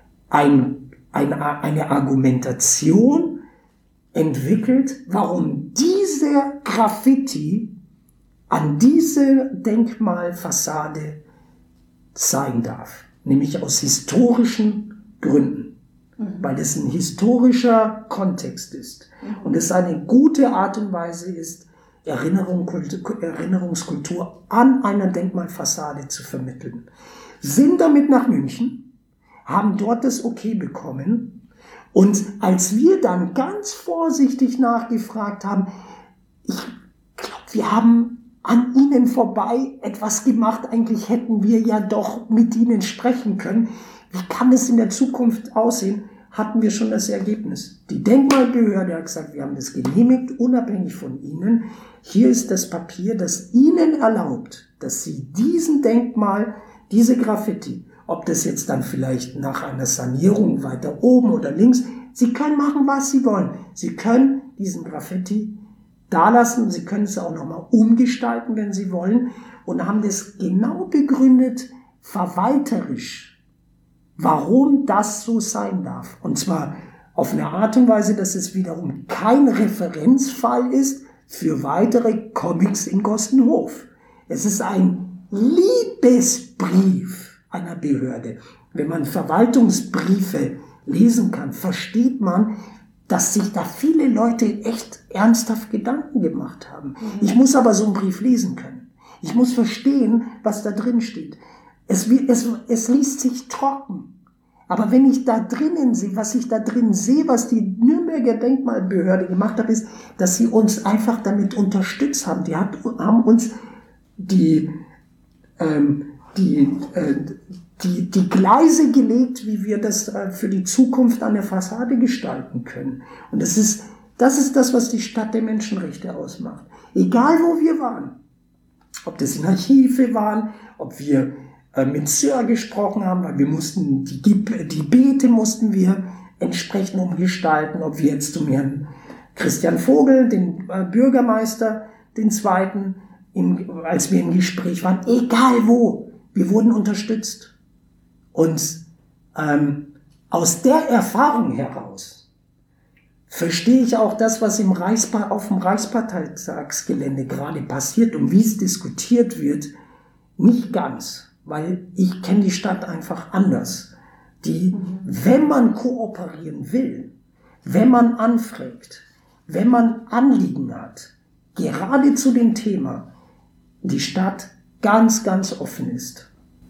[SPEAKER 3] eine Argumentation entwickelt, warum diese Graffiti an diese Denkmalfassade sein darf. Nämlich aus historischen Gründen. Weil es ein historischer Kontext ist. Und es eine gute Art und Weise ist, Erinnerungskultur an einer Denkmalfassade zu vermitteln. Sind damit nach München, haben dort das Okay bekommen. Und als wir dann ganz vorsichtig nachgefragt haben, ich glaube, wir haben an ihnen vorbei etwas gemacht, eigentlich hätten wir ja doch mit ihnen sprechen können. Wie kann es in der Zukunft aussehen? Hatten wir schon das Ergebnis. Die Denkmalbehörde hat gesagt, wir haben das genehmigt, unabhängig von Ihnen. Hier ist das Papier, das Ihnen erlaubt, dass Sie diesen Denkmal, diese Graffiti, ob das jetzt dann vielleicht nach einer Sanierung weiter oben oder links, Sie können machen, was Sie wollen. Sie können diesen Graffiti da lassen, Sie können es auch nochmal umgestalten, wenn Sie wollen, und haben das genau begründet, verwalterisch, warum das so sein darf. Und zwar auf eine Art und Weise, dass es wiederum kein Referenzfall ist für weitere Comics in Gossenhof. Es ist ein Liebesbrief einer Behörde. Wenn man Verwaltungsbriefe lesen kann, versteht man, dass sich da viele Leute echt ernsthaft Gedanken gemacht haben. Ich muss aber so einen Brief lesen können. Ich muss verstehen, was da drin steht. Es liest sich trocken. Aber wenn ich da drinnen sehe, was ich da drin sehe, was die Nürnberger Denkmalbehörde gemacht hat, ist, dass sie uns einfach damit unterstützt haben. Die haben uns die Gleise gelegt, wie wir das für die Zukunft an der Fassade gestalten können. Und das ist das, was die Stadt der Menschenrechte ausmacht. Egal, wo wir waren. Ob das in Archive waren, ob wir mit Sir gesprochen haben, weil wir mussten, die Beete mussten wir entsprechend umgestalten, ob wir jetzt zum Herrn Christian Vogel, den Bürgermeister, den zweiten, als wir im Gespräch waren, egal wo, wir wurden unterstützt. Und aus der Erfahrung heraus verstehe ich auch das, was auf dem Reichsparteitagsgelände gerade passiert und wie es diskutiert wird, nicht ganz. Weil ich kenne die Stadt einfach anders. Wenn man kooperieren will, wenn man anfragt, wenn man Anliegen hat, gerade zu dem Thema, die Stadt ganz, ganz offen ist.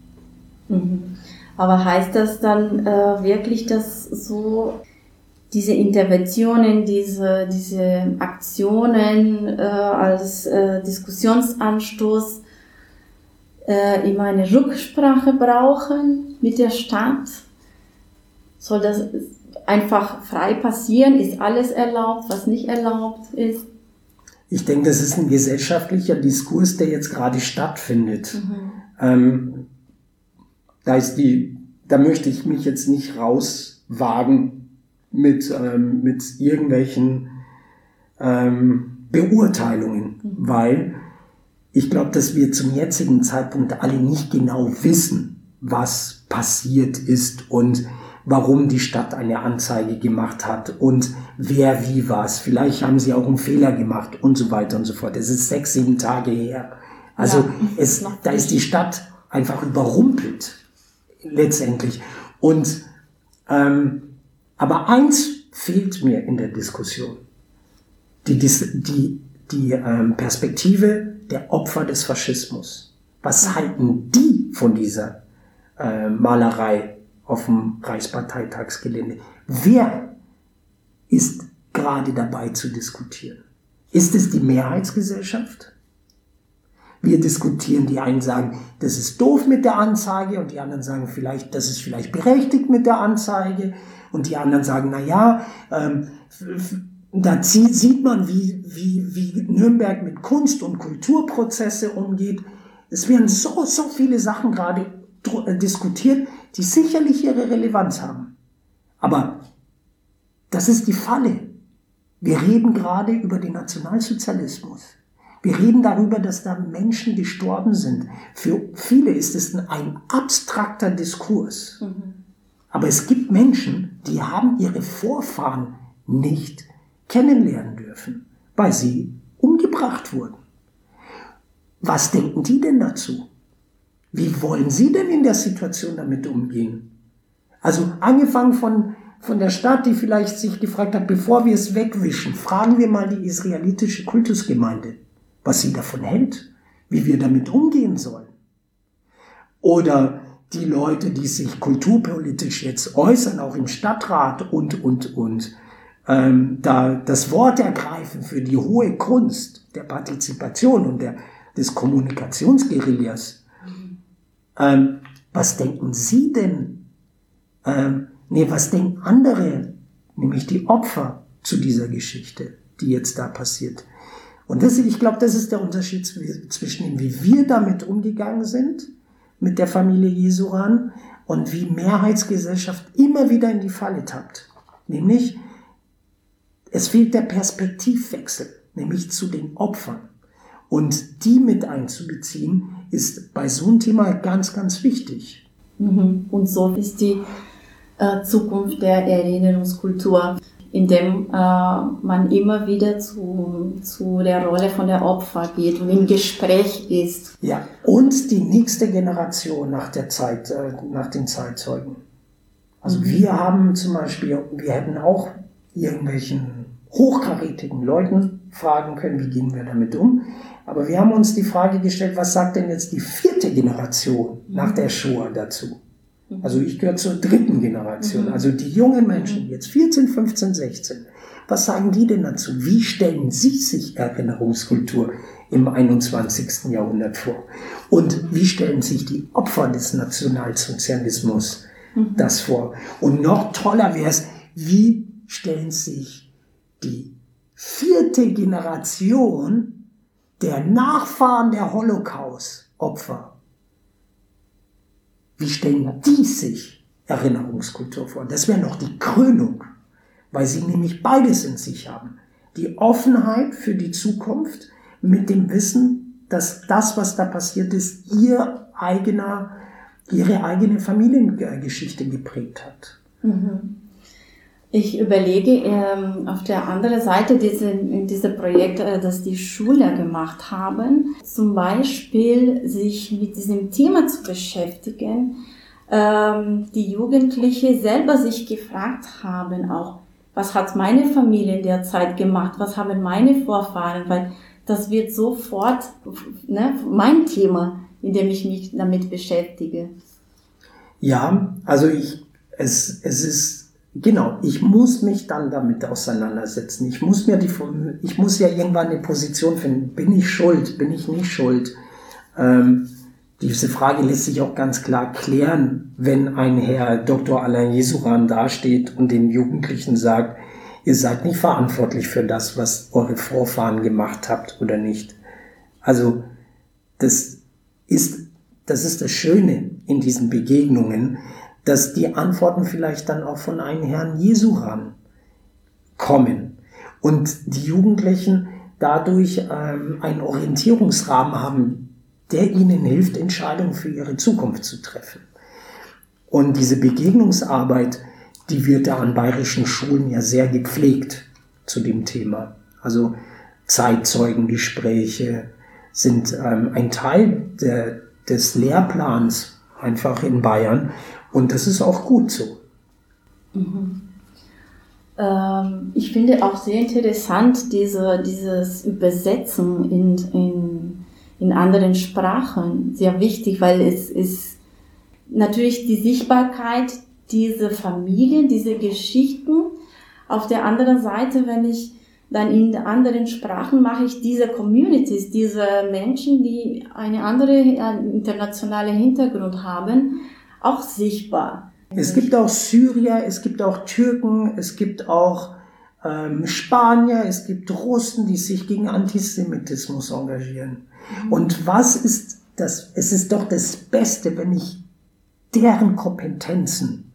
[SPEAKER 2] Aber heißt das dann wirklich, dass so diese Interventionen, diese Aktionen als Diskussionsanstoß immer eine Rücksprache brauchen mit der Stadt? Soll das einfach frei passieren? Ist alles erlaubt, was nicht erlaubt ist?
[SPEAKER 3] Ich denke, das ist ein gesellschaftlicher Diskurs, der jetzt gerade stattfindet. Da möchte ich mich jetzt nicht rauswagen mit irgendwelchen Beurteilungen, weil ich glaube, dass wir zum jetzigen Zeitpunkt alle nicht genau wissen, was passiert ist und warum die Stadt eine Anzeige gemacht hat und wer wie was. Vielleicht haben sie auch einen Fehler gemacht und so weiter und so fort. Es ist 6, 7 Tage her. Also da ist die Stadt einfach überrumpelt, letztendlich. Und aber eins fehlt mir in der Diskussion. Die Perspektive der Opfer des Faschismus. Was halten die von dieser Malerei auf dem Reichsparteitagsgelände? Wer ist gerade dabei zu diskutieren? Ist es die Mehrheitsgesellschaft? Wir diskutieren, die einen sagen, das ist doof mit der Anzeige und die anderen sagen vielleicht, das ist vielleicht berechtigt mit der Anzeige und die anderen sagen, na ja, da sieht man, wie Nürnberg mit Kunst- und Kulturprozesse umgeht. Es werden so viele Sachen gerade diskutiert, die sicherlich ihre Relevanz haben. Aber das ist die Falle. Wir reden gerade über den Nationalsozialismus. Wir reden darüber, dass da Menschen gestorben sind. Für viele ist es ein abstrakter Diskurs. Mhm. Aber es gibt Menschen, die haben ihre Vorfahren nicht kennenlernen dürfen, weil sie umgebracht wurden. Was denken die denn dazu? Wie wollen sie denn in der Situation damit umgehen? Also angefangen von der Stadt, die vielleicht sich gefragt hat, bevor wir es wegwischen, fragen wir mal die israelitische Kultusgemeinde, was sie davon hält, wie wir damit umgehen sollen. Oder die Leute, die sich kulturpolitisch jetzt äußern, auch im Stadtrat und da das Wort ergreifen für die hohe Kunst der Partizipation und des Kommunikationsguerillas. Was denken Sie denn? Was denken andere, nämlich die Opfer zu dieser Geschichte, die jetzt da passiert? Und ich glaube, das ist der Unterschied zwischen dem, wie wir damit umgegangen sind, mit der Familie Jesuran, und wie Mehrheitsgesellschaft immer wieder in die Falle tappt. Nämlich, es fehlt der Perspektivwechsel, nämlich zu den Opfern. Und die mit einzubeziehen, ist bei so einem Thema ganz, ganz wichtig.
[SPEAKER 2] Und so ist die Zukunft der Erinnerungskultur, indem man immer wieder zu der Rolle von der Opfer geht und im Gespräch ist.
[SPEAKER 3] Ja, und die nächste Generation nach den Zeitzeugen. Also wir haben zum Beispiel, wir hätten auch irgendwelchen hochkarätigen Leuten fragen können, wie gehen wir damit um. Aber wir haben uns die Frage gestellt, was sagt denn jetzt die 4. Generation nach der Shoah dazu? Also ich gehöre zur 3. Generation, also die jungen Menschen, jetzt 14, 15, 16. Was sagen die denn dazu? Wie stellen sie sich Erinnerungskultur im 21. Jahrhundert vor? Und wie stellen sich die Opfer des Nationalsozialismus das vor? Und noch toller wäre es, wie stellen sich die 4. Generation der Nachfahren der Holocaust-Opfer, wie stellen die sich Erinnerungskultur vor? Das wäre noch die Krönung, weil sie nämlich beides in sich haben. Die Offenheit für die Zukunft mit dem Wissen, dass das, was da passiert ist, ihre eigene Familiengeschichte geprägt hat.
[SPEAKER 2] Ich überlege auf der anderen Seite in diesem Projekt, das die Schüler gemacht haben, zum Beispiel sich mit diesem Thema zu beschäftigen, die Jugendliche selber sich gefragt haben auch, was hat meine Familie in der Zeit gemacht, was haben meine Vorfahren, weil das wird sofort mein Thema, in dem ich mich damit beschäftige.
[SPEAKER 3] Ja, also es ist genau, ich muss mich dann damit auseinandersetzen. Ich muss ja irgendwann eine Position finden. Bin ich schuld? Bin ich nicht schuld? Diese Frage lässt sich auch ganz klar klären, wenn ein Herr Dr. Alain Jesuran dasteht und den Jugendlichen sagt, ihr seid nicht verantwortlich für das, was eure Vorfahren gemacht habt oder nicht. Also das ist das Schöne in diesen Begegnungen, dass die Antworten vielleicht dann auch von einem Herrn Jesuran kommen und die Jugendlichen dadurch einen Orientierungsrahmen haben, der ihnen hilft, Entscheidungen für ihre Zukunft zu treffen. Und diese Begegnungsarbeit, die wird da an bayerischen Schulen ja sehr gepflegt zu dem Thema. Also Zeitzeugengespräche sind ein Teil des Lehrplans einfach in Bayern. Und das ist auch gut so.
[SPEAKER 2] Ich finde auch sehr interessant dieses Übersetzen in anderen Sprachen. Sehr wichtig, weil es ist natürlich die Sichtbarkeit dieser Familien, diese Geschichten. Auf der anderen Seite, wenn ich dann in anderen Sprachen mache ich diese Communities, diese Menschen, die eine andere internationale Hintergrund haben, auch sichtbar.
[SPEAKER 3] Es gibt auch Syrier, es gibt auch Türken, es gibt auch Spanier, es gibt Russen, die sich gegen Antisemitismus engagieren. Und was ist das? Es ist doch das Beste, wenn ich deren Kompetenzen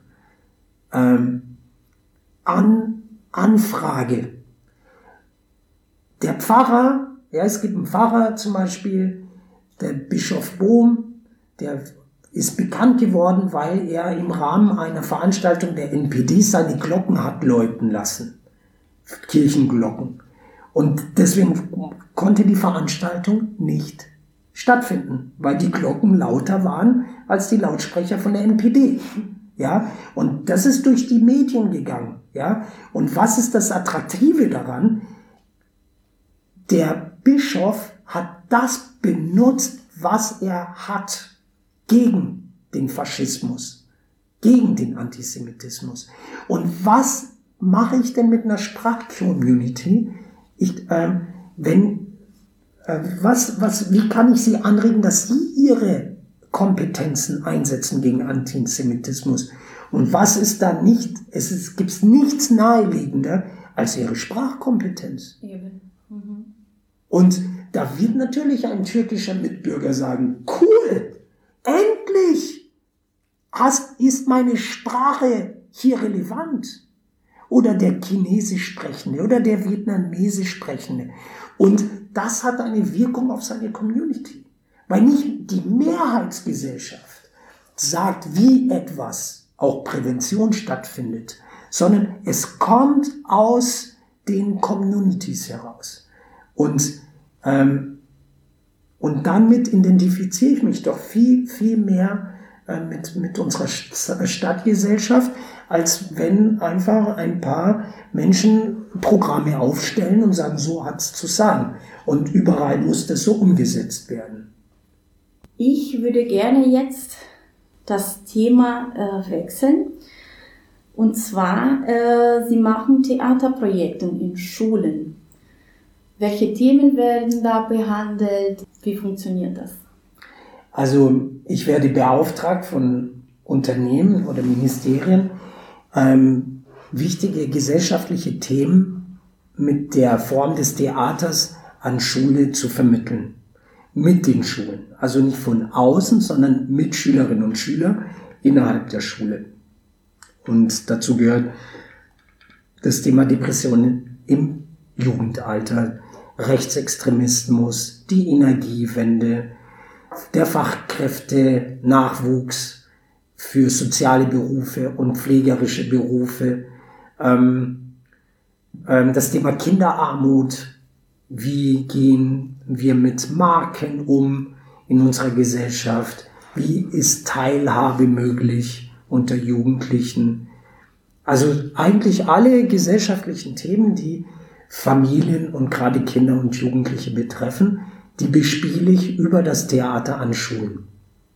[SPEAKER 3] anfrage. Der Pfarrer, ja, es gibt einen Pfarrer zum Beispiel, der Bischof Bohm, der ist bekannt geworden, weil er im Rahmen einer Veranstaltung der NPD seine Glocken hat läuten lassen. Kirchenglocken. Und deswegen konnte die Veranstaltung nicht stattfinden, weil die Glocken lauter waren als die Lautsprecher von der NPD. Ja, und das ist durch die Medien gegangen. Ja, und was ist das Attraktive daran? Der Bischof hat das benutzt, was er hat gegen den Faschismus, gegen den Antisemitismus. Und was mache ich denn mit einer Sprachcommunity? Wie kann ich sie anregen, dass sie ihre Kompetenzen einsetzen gegen Antisemitismus? Und was ist da nicht? Gibt nichts naheliegender als ihre Sprachkompetenz.
[SPEAKER 2] Eben.
[SPEAKER 3] Und da wird natürlich ein türkischer Mitbürger sagen, cool, endlich ist meine Sprache hier relevant. Oder der Chinesisch Sprechende oder der Vietnamesisch Sprechende. Und das hat eine Wirkung auf seine Community. Weil nicht die Mehrheitsgesellschaft sagt, wie etwas, auch Prävention stattfindet, sondern es kommt aus den Communities heraus. Und damit identifiziere ich mich doch viel, viel mehr mit unserer Stadtgesellschaft, als wenn einfach ein paar Menschen Programme aufstellen und sagen, so hat es zu sein. Und überall muss das so umgesetzt werden.
[SPEAKER 2] Ich würde gerne jetzt das Thema wechseln. Und zwar, Sie machen Theaterprojekte in Schulen. Welche Themen werden da behandelt? Wie funktioniert das?
[SPEAKER 3] Also ich werde beauftragt von Unternehmen oder Ministerien, wichtige gesellschaftliche Themen mit der Form des Theaters an Schule zu vermitteln. Mit den Schulen. Also nicht von außen, sondern mit Schülerinnen und Schülern innerhalb der Schule. Und dazu gehört das Thema Depressionen im Jugendalter, Rechtsextremismus, die Energiewende, der Fachkräftenachwuchs für soziale Berufe und pflegerische Berufe, das Thema Kinderarmut, wie gehen wir mit Marken um in unserer Gesellschaft, wie ist Teilhabe möglich unter Jugendlichen. Also eigentlich alle gesellschaftlichen Themen, die Familien und gerade Kinder und Jugendliche betreffen, die bespiele ich über das Theater an Schulen.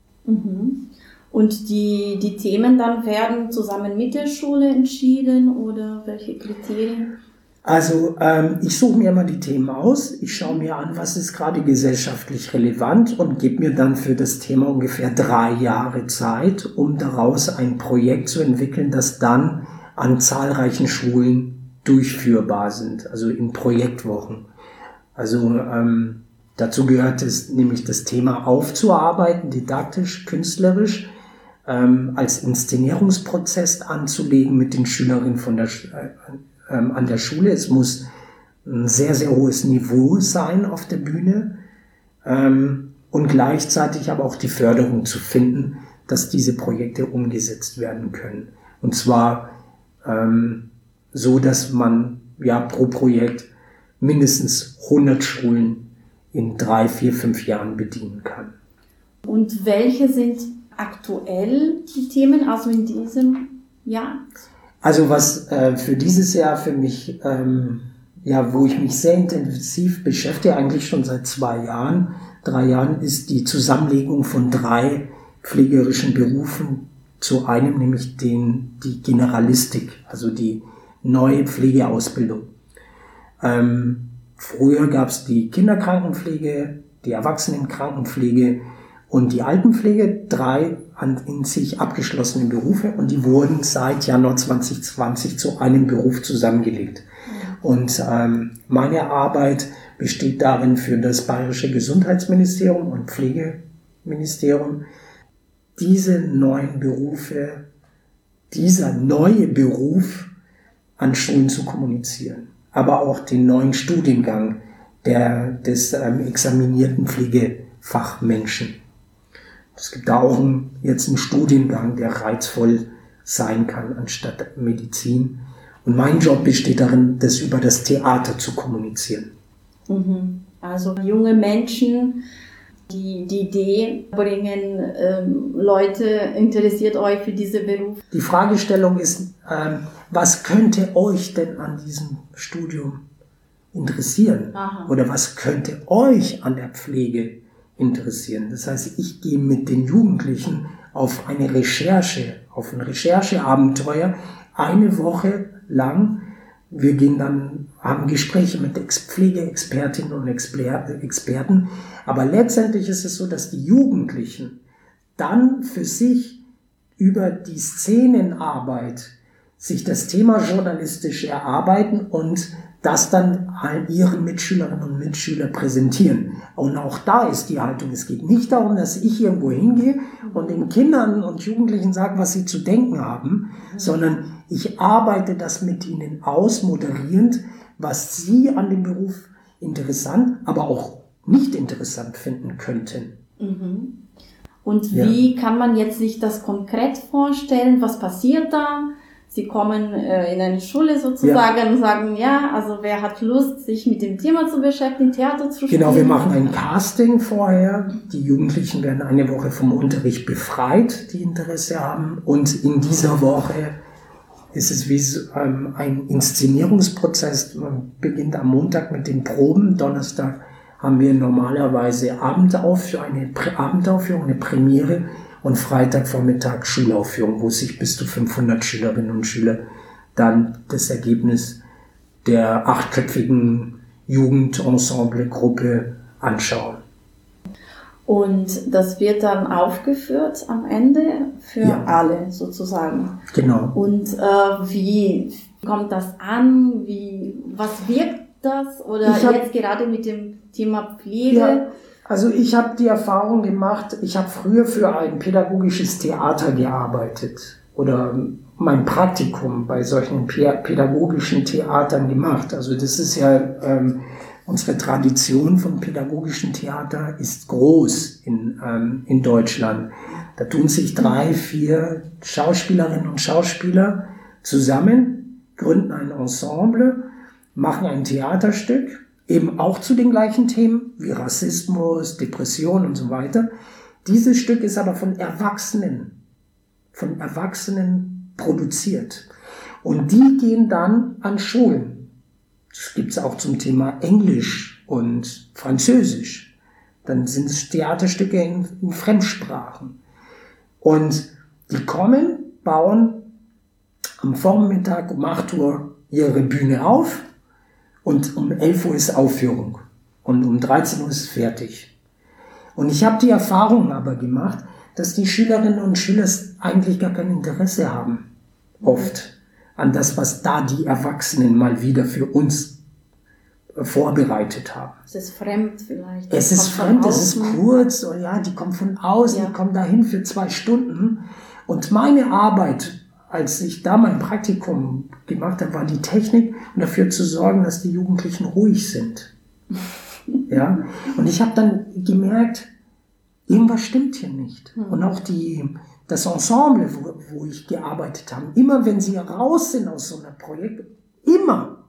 [SPEAKER 2] Und die Themen dann werden zusammen mit der Schule entschieden oder welche Kriterien?
[SPEAKER 3] Also ich suche mir immer die Themen aus, ich schaue mir an, was ist gerade gesellschaftlich relevant und gebe mir dann für das Thema ungefähr 3 Jahre Zeit, um daraus ein Projekt zu entwickeln, das dann an zahlreichen Schulen durchführbar sind, also in Projektwochen. Also dazu gehört es nämlich das Thema aufzuarbeiten, didaktisch, künstlerisch, als Inszenierungsprozess anzulegen mit den Schülerinnen an der Schule. Es muss ein sehr, sehr hohes Niveau sein auf der Bühne und gleichzeitig aber auch die Förderung zu finden, dass diese Projekte umgesetzt werden können. Und zwar so, dass man pro Projekt mindestens 100 Schulen in 3, 4, 5 Jahren bedienen kann.
[SPEAKER 2] Und welche sind aktuell die Themen, also in diesem Jahr?
[SPEAKER 3] Also was für dieses Jahr für mich, wo ich mich sehr intensiv beschäftige, eigentlich schon seit 3 Jahren, ist die Zusammenlegung von 3 pflegerischen Berufen zu einem, nämlich die Generalistik, also die neue Pflegeausbildung. Früher gab es die Kinderkrankenpflege, die Erwachsenenkrankenpflege und die Altenpflege, 3 in sich abgeschlossene Berufe, und die wurden seit Januar 2020 zu einem Beruf zusammengelegt. Und meine Arbeit besteht darin, für das Bayerische Gesundheitsministerium und Pflegeministerium diese neuen Berufe, dieser neue Beruf an Schulen zu kommunizieren, aber auch den neuen Studiengang des examinierten Pflegefachmenschen. Es gibt da auch jetzt einen Studiengang, der reizvoll sein kann anstatt Medizin. Und mein Job besteht darin, das über das Theater zu kommunizieren.
[SPEAKER 2] Also junge Menschen, die Idee bringen, Leute, interessiert euch für diesen Beruf?
[SPEAKER 3] Die Fragestellung ist, was könnte euch denn an diesem Studium interessieren? Aha. Oder was könnte euch an der Pflege interessieren? Das heißt, ich gehe mit den Jugendlichen auf ein Rechercheabenteuer, eine Woche lang. Wir haben Gespräche mit Pflegeexpertinnen und Experten. Aber letztendlich ist es so, dass die Jugendlichen dann für sich über die Szenenarbeit sich das Thema journalistisch erarbeiten und das dann all ihren Mitschülerinnen und Mitschülern präsentieren. Und auch da ist die Haltung, es geht nicht darum, dass ich irgendwo hingehe und den Kindern und Jugendlichen sage, was sie zu denken haben, sondern ich arbeite das mit ihnen aus, moderierend, was sie an dem Beruf interessant, aber auch nicht interessant finden könnten.
[SPEAKER 2] Und wie kann man jetzt sich das konkret vorstellen? Was passiert da? Sie kommen in eine Schule sozusagen und sagen, also wer hat Lust, sich mit dem Thema zu beschäftigen, Theater zu spielen?
[SPEAKER 3] Genau, wir machen ein Casting vorher. Die Jugendlichen werden eine Woche vom Unterricht befreit, die Interesse haben. Und in dieser Woche ist es wie ein Inszenierungsprozess. Man beginnt am Montag mit den Proben. Donnerstag haben wir normalerweise Abendaufführung, eine Premiere. Und Freitagvormittag Schulaufführung, wo sich bis zu 500 Schülerinnen und Schüler dann das Ergebnis der 8-köpfigen Jugendensemblegruppe anschauen.
[SPEAKER 2] Und das wird dann aufgeführt am Ende für alle sozusagen.
[SPEAKER 3] Genau.
[SPEAKER 2] Und wie kommt das an? Was wirkt das? Oder jetzt gerade mit dem Thema Pflege?
[SPEAKER 3] Ja. Also ich habe die Erfahrung gemacht, ich habe früher für ein pädagogisches Theater gearbeitet oder mein Praktikum bei solchen pädagogischen Theatern gemacht. Also das ist unsere Tradition von pädagogischen Theater ist groß in Deutschland. Da tun sich 3, 4 Schauspielerinnen und Schauspieler zusammen, gründen ein Ensemble, machen ein Theaterstück, eben auch zu den gleichen Themen wie Rassismus, Depression und so weiter. Dieses Stück ist aber von Erwachsenen produziert. Und die gehen dann an Schulen. Das gibt es auch zum Thema Englisch und Französisch. Dann sind es Theaterstücke in Fremdsprachen. Und die kommen, bauen am Vormittag um 8 Uhr ihre Bühne auf. Und um 11 Uhr ist Aufführung und um 13 Uhr ist es fertig. Und ich habe die Erfahrung aber gemacht, dass die Schülerinnen und Schüler eigentlich gar kein Interesse haben, oft, an das, was da die Erwachsenen mal wieder für uns vorbereitet haben.
[SPEAKER 2] Es ist fremd vielleicht.
[SPEAKER 3] Es ist fremd, es ist kurz, und die kommen von außen, die kommen dahin für 2 Stunden. Und meine Arbeit, als ich da mein Praktikum gemacht habe, war die Technik und dafür zu sorgen, dass die Jugendlichen ruhig sind. Und ich habe dann gemerkt, irgendwas stimmt hier nicht. Und auch die das Ensemble, wo ich gearbeitet habe, immer wenn sie raus sind aus so einem Projekt, immer,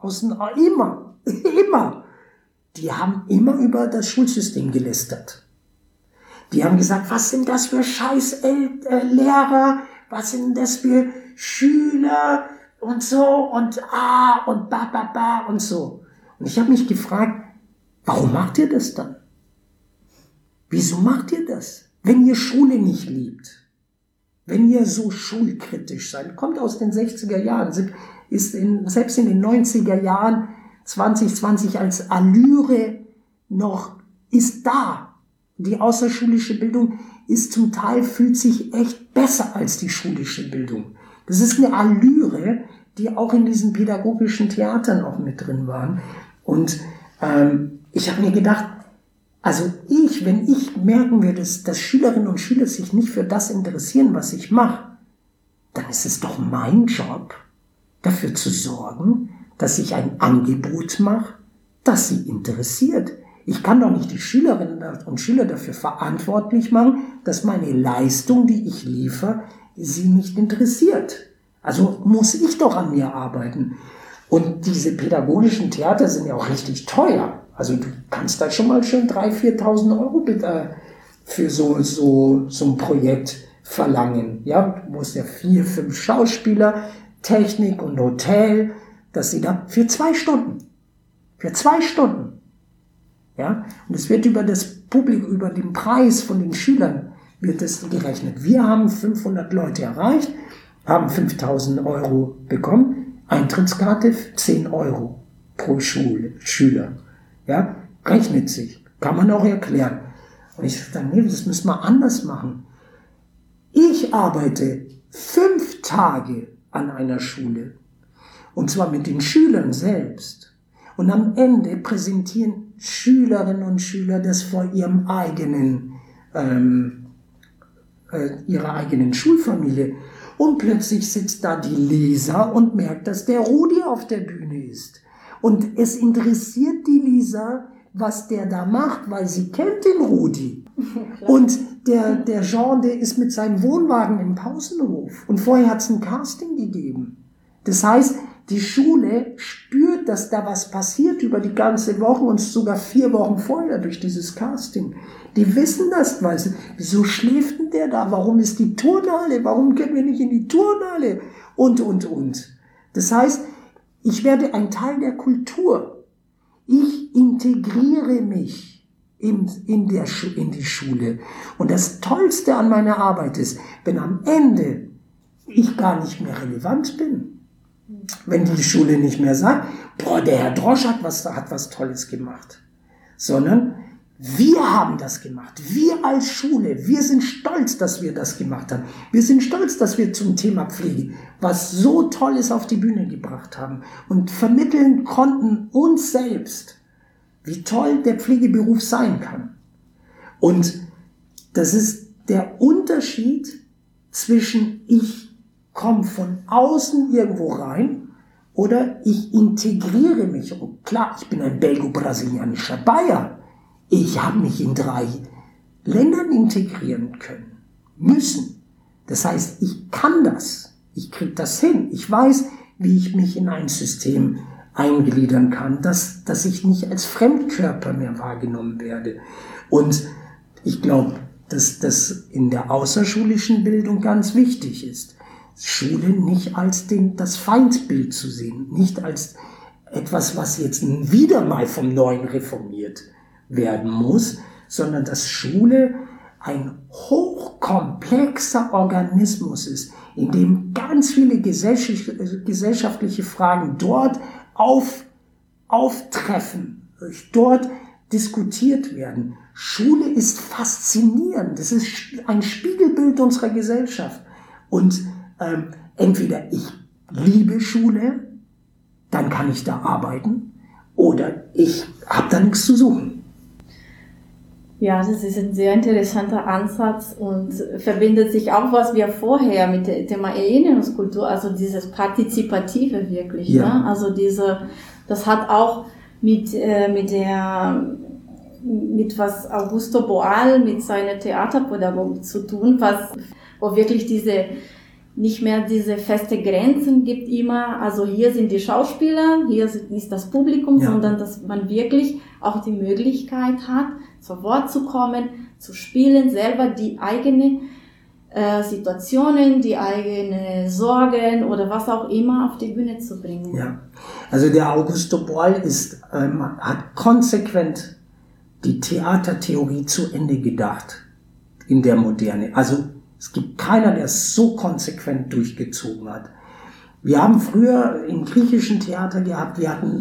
[SPEAKER 3] die haben immer über das Schulsystem gelästert. Die haben gesagt, was sind das für scheiß Lehrer, was sind das für Schüler und so und ba und so. Und ich habe mich gefragt, warum macht ihr das dann? Wieso macht ihr das? Wenn ihr Schule nicht liebt, wenn ihr so schulkritisch seid, kommt aus den 60er Jahren, selbst in den 90er Jahren 2020 als Allüre noch ist da. Die außerschulische Bildung ist zum Teil, fühlt sich echt besser als die schulische Bildung. Das ist eine Allüre, die auch in diesen pädagogischen Theatern auch mit drin waren. Und ich habe mir gedacht, also wenn ich merken würde, dass Schülerinnen und Schüler sich nicht für das interessieren, was ich mache, dann ist es doch mein Job, dafür zu sorgen, dass ich ein Angebot mache, das sie interessiert. Ich kann doch nicht die Schülerinnen und Schüler dafür verantwortlich machen, dass meine Leistung, die ich liefere, sie nicht interessiert. Also muss ich doch an mir arbeiten. Und diese pädagogischen Theater sind ja auch richtig teuer. Also du kannst da schon mal schön 3.000, 4.000 Euro für so ein Projekt verlangen. Ja, du musst ja 4, 5 Schauspieler, Technik und Hotel, dass sie da für 2 Stunden. Ja, und es wird über das Publikum, über den Preis von den Schülern wird es gerechnet. Wir haben 500 Leute erreicht, haben 5.000 Euro bekommen, Eintrittskarte 10 Euro pro Schüler. Ja, rechnet sich, kann man auch erklären. Und ich sage, nee, das müssen wir anders machen. Ich arbeite 5 Tage an einer Schule, und zwar mit den Schülern selbst. Und am Ende präsentieren Schülerinnen und Schüler das vor ihrer eigenen Schulfamilie. Und plötzlich sitzt da die Lisa und merkt, dass der Rudi auf der Bühne ist. Und es interessiert die Lisa, was der da macht, weil sie kennt den Rudi. Und der Jean, der ist mit seinem Wohnwagen im Pausenhof. Und vorher hat es ein Casting gegeben. Das heißt, die Schule spürt, dass da was passiert über die ganze Woche und sogar 4 Wochen vorher durch dieses Casting. Die wissen das, weil sie, wieso schläft denn der da? Warum ist die Turnhalle? Warum können wir nicht in die Turnhalle? Und. Das heißt, ich werde ein Teil der Kultur. Ich integriere mich in die Schule. Und das Tollste an meiner Arbeit ist, wenn am Ende ich gar nicht mehr relevant bin. Wenn die Schule nicht mehr sagt, boah, der Herr Drosch hat was Tolles gemacht. Sondern wir haben das gemacht. Wir als Schule, wir sind stolz, dass wir das gemacht haben. Wir sind stolz, dass wir zum Thema Pflege was so Tolles auf die Bühne gebracht haben und vermitteln konnten uns selbst, wie toll der Pflegeberuf sein kann. Und das ist der Unterschied zwischen ich komme von außen irgendwo rein oder ich integriere mich. Und klar, ich bin ein belgo-brasilianischer Bayer. Ich habe mich in 3 Ländern integrieren müssen. Das heißt, ich kann das. Ich kriege das hin. Ich weiß, wie ich mich in ein System eingliedern kann, dass ich nicht als Fremdkörper mehr wahrgenommen werde. Und ich glaube, dass das in der außerschulischen Bildung ganz wichtig ist. Schule nicht als das Feindbild zu sehen, nicht als etwas, was jetzt wieder mal vom Neuen reformiert werden muss, sondern dass Schule ein hochkomplexer Organismus ist, in dem ganz viele gesellschaftliche Fragen dort auftreffen, dort diskutiert werden. Schule ist faszinierend, das ist ein Spiegelbild unserer Gesellschaft. Und entweder ich liebe Schule, dann kann ich da arbeiten, oder ich habe da nichts zu suchen.
[SPEAKER 2] Ja, das ist ein sehr interessanter Ansatz und verbindet sich auch, was wir vorher mit dem Thema Erinnerungskultur, also dieses Partizipative wirklich.
[SPEAKER 3] Ja.
[SPEAKER 2] Ne? Also das hat auch mit was Augusto Boal mit seiner Theaterpädagogik zu tun, wo wirklich nicht mehr diese feste Grenzen gibt immer, also hier sind die Schauspieler, hier ist das Publikum, sondern dass man wirklich auch die Möglichkeit hat, zu Wort zu kommen, zu spielen, selber die eigene Situationen, die eigene Sorgen oder was auch immer auf die Bühne zu bringen.
[SPEAKER 3] Ja, also der Augusto Boal hat konsequent die Theatertheorie zu Ende gedacht in der Moderne. Also es gibt keiner, der es so konsequent durchgezogen hat. Wir haben früher im griechischen Theater gehabt,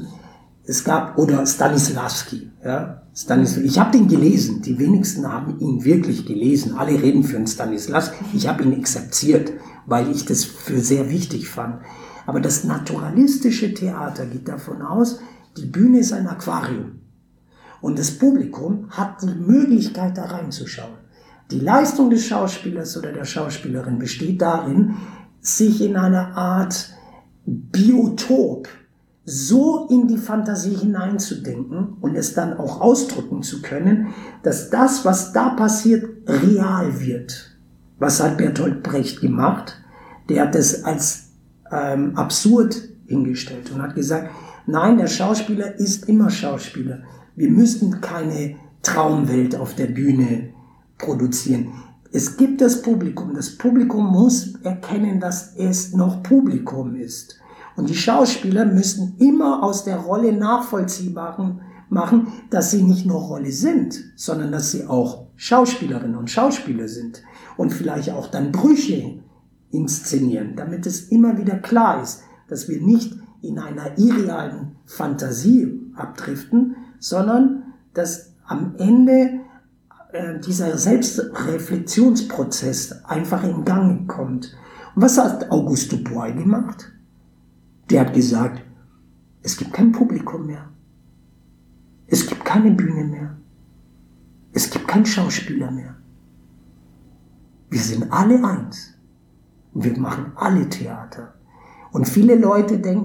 [SPEAKER 3] oder Stanislavski, ja. Ich habe den gelesen, die wenigsten haben ihn wirklich gelesen. Alle reden für einen Stanislavski. Ich habe ihn exerziert, weil ich das für sehr wichtig fand. Aber das naturalistische Theater geht davon aus, die Bühne ist ein Aquarium. Und das Publikum hat die Möglichkeit, da reinzuschauen. Die Leistung des Schauspielers oder der Schauspielerin besteht darin, sich in einer Art Biotop so in die Fantasie hineinzudenken und es dann auch ausdrücken zu können, dass das, was da passiert, real wird. Was hat Bertolt Brecht gemacht? Der hat es als absurd hingestellt und hat gesagt, nein, der Schauspieler ist immer Schauspieler. Wir müssen keine Traumwelt auf der Bühne produzieren. Es gibt das Publikum. Das Publikum muss erkennen, dass es noch Publikum ist. Und die Schauspieler müssen immer aus der Rolle nachvollziehbar machen, dass sie nicht nur Rolle sind, sondern dass sie auch Schauspielerinnen und Schauspieler sind. Und vielleicht auch dann Brüche inszenieren, damit es immer wieder klar ist, dass wir nicht in einer irrealen Fantasie abdriften, sondern dass am Ende dieser Selbstreflexionsprozess einfach in Gang kommt. Und was hat Augusto Boal gemacht? Der hat gesagt, es gibt kein Publikum mehr. Es gibt keine Bühne mehr. Es gibt keinen Schauspieler mehr. Wir sind alle eins. Und wir machen alle Theater. Und viele Leute denken,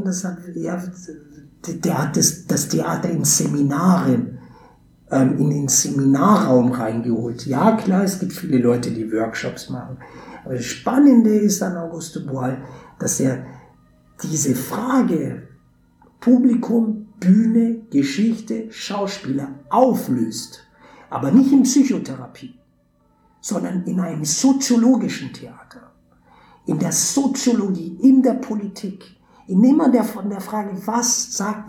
[SPEAKER 3] der hat das Theater in Seminaren, in den Seminarraum reingeholt. Ja, klar, es gibt viele Leute, die Workshops machen. Aber das Spannende ist an Augusto Boal, dass er diese Frage Publikum, Bühne, Geschichte, Schauspieler auflöst. Aber nicht in Psychotherapie, sondern in einem soziologischen Theater. In der Soziologie, in der Politik. In immer von der Frage, was sagt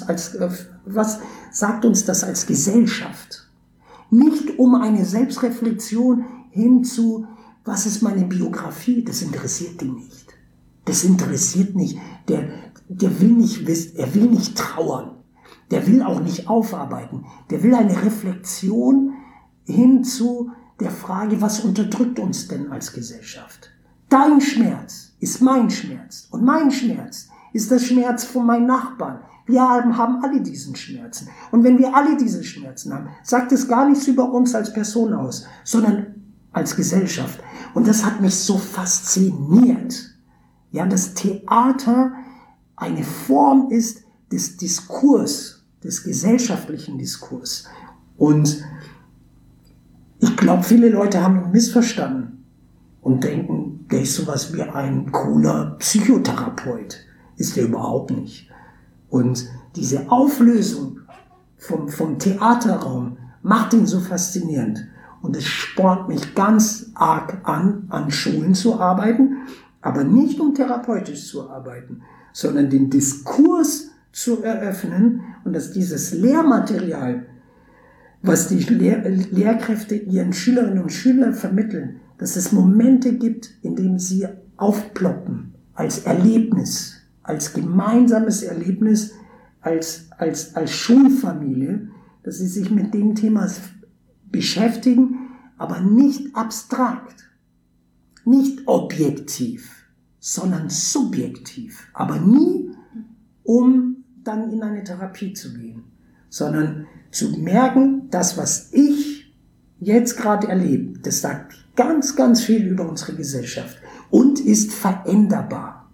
[SPEAKER 3] uns das als Gesellschaft? Nicht um eine Selbstreflexion hin zu, was ist meine Biografie? Das interessiert die nicht. Das interessiert nicht. Der will nicht wissen, er will nicht trauern. Der will auch nicht aufarbeiten. Der will eine Reflexion hin zu der Frage, was unterdrückt uns denn als Gesellschaft? Dein Schmerz ist mein Schmerz und mein Schmerz ist der Schmerz von meinen Nachbarn. Wir haben alle diesen Schmerzen. Und wenn wir alle diese Schmerzen haben, sagt es gar nichts über uns als Person aus, sondern als Gesellschaft. Und das hat mich so fasziniert. Ja, dass Theater eine Form ist des Diskurs, des gesellschaftlichen Diskurs. Und ich glaube, viele Leute haben ihn missverstanden und denken, der ist sowas wie ein cooler Psychotherapeut. Ist er überhaupt nicht. Und diese Auflösung vom Theaterraum macht ihn so faszinierend. Und es spornt mich ganz arg an Schulen zu arbeiten, aber nicht um therapeutisch zu arbeiten, sondern den Diskurs zu eröffnen und dass dieses Lehrmaterial, was die Lehrkräfte ihren Schülerinnen und Schülern vermitteln, dass es Momente gibt, in denen sie aufploppen, als Erlebnis, als gemeinsames Erlebnis, als Schulfamilie, dass sie sich mit dem Thema beschäftigen, aber nicht abstrakt, nicht objektiv, sondern subjektiv, aber nie, um dann in eine Therapie zu gehen, sondern zu merken, das, was ich jetzt gerade erlebe, das sagt ganz, ganz viel über unsere Gesellschaft und ist veränderbar.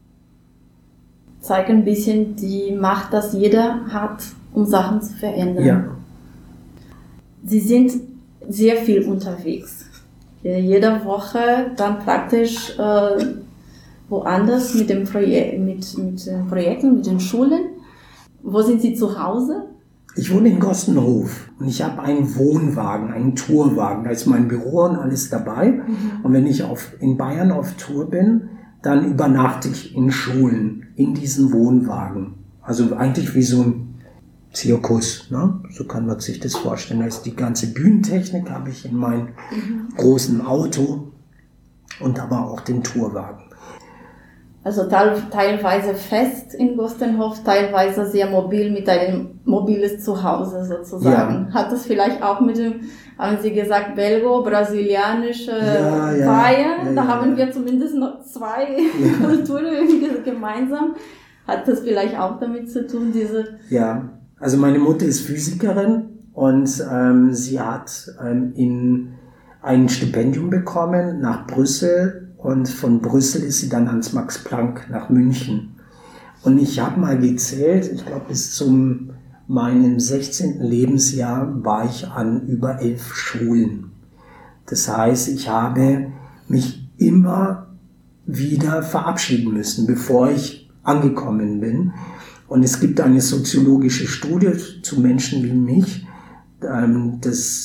[SPEAKER 2] Zeigt ein bisschen die Macht, dass jeder hat, um Sachen zu verändern.
[SPEAKER 3] Ja.
[SPEAKER 2] Sie sind sehr viel unterwegs. jede Woche dann praktisch woanders mit dem Projekt, mit den Projekten, mit den Schulen. Wo sind Sie zu Hause?
[SPEAKER 3] Ich wohne in Gostenhof und ich habe einen Wohnwagen, einen Tourwagen. Da ist mein Büro und alles dabei. Und wenn ich in Bayern auf Tour bin, dann übernachte ich in Schulen, in diesen Wohnwagen. Also eigentlich wie so ein Zirkus, ne? So kann man sich das vorstellen. Da ist die ganze Bühnentechnik, habe ich in meinem großen Auto und aber auch den Tourwagen.
[SPEAKER 2] Also teilweise fest in Gostenhof, teilweise sehr mobil mit einem mobiles Zuhause sozusagen. Ja. Hat das vielleicht auch mit dem, haben Sie gesagt, belgo-brasilianische Feiern? Da haben wir zumindest noch 2 Kulturen gemeinsam. Hat das vielleicht auch damit zu tun, diese...
[SPEAKER 3] Ja, also meine Mutter ist Physikerin und sie hat ein Stipendium bekommen nach Brüssel. Und von Brüssel ist sie dann ans Max Planck nach München. Und ich habe mal gezählt, ich glaube bis zum meinem 16. Lebensjahr war ich an über 11 Schulen. Das heißt, ich habe mich immer wieder verabschieden müssen, bevor ich angekommen bin. Und es gibt eine soziologische Studie zu Menschen wie mich, man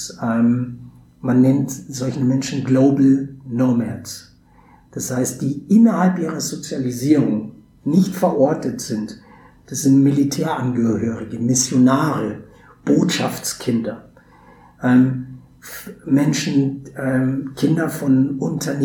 [SPEAKER 3] nennt solche Menschen Global Nomads. Das heißt, die innerhalb ihrer Sozialisierung nicht verortet sind. Das sind Militärangehörige, Missionare, Botschaftskinder, Menschen, Kinder von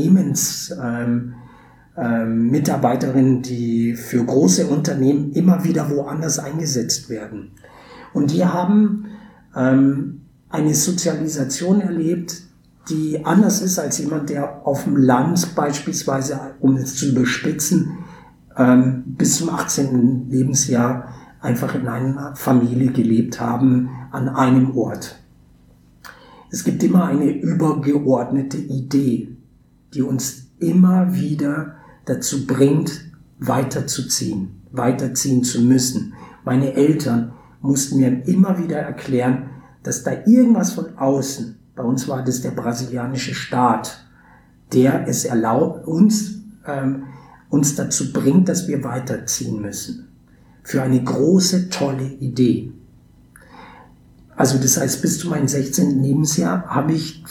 [SPEAKER 3] Mitarbeiterinnen, die für große Unternehmen immer wieder woanders eingesetzt werden. Und die haben eine Sozialisation erlebt, die anders ist als jemand, der auf dem Land beispielsweise, um es zu überspitzen, bis zum 18. Lebensjahr einfach in einer Familie gelebt haben, an einem Ort. Es gibt immer eine übergeordnete Idee, die uns immer wieder dazu bringt, weiterziehen zu müssen. Meine Eltern mussten mir immer wieder erklären, dass da irgendwas von außen, bei uns war das der brasilianische Staat, der es erlaubt, uns dazu bringt, dass wir weiterziehen müssen. Für eine große, tolle Idee. Also das heißt, bis zu meinem 16. Lebensjahr habe ich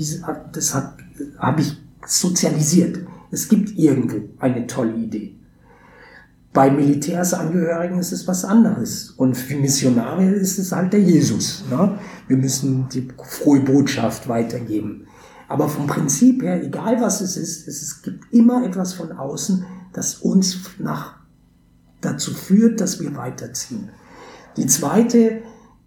[SPEAKER 3] sozialisiert. Es gibt irgendwo eine tolle Idee. Bei Militärsangehörigen ist es was anderes. Und für Missionare ist es halt der Jesus. Ne? Wir müssen die frohe Botschaft weitergeben. Aber vom Prinzip her, egal was es ist, es gibt immer etwas von außen, das uns dazu führt, dass wir weiterziehen. Die zweite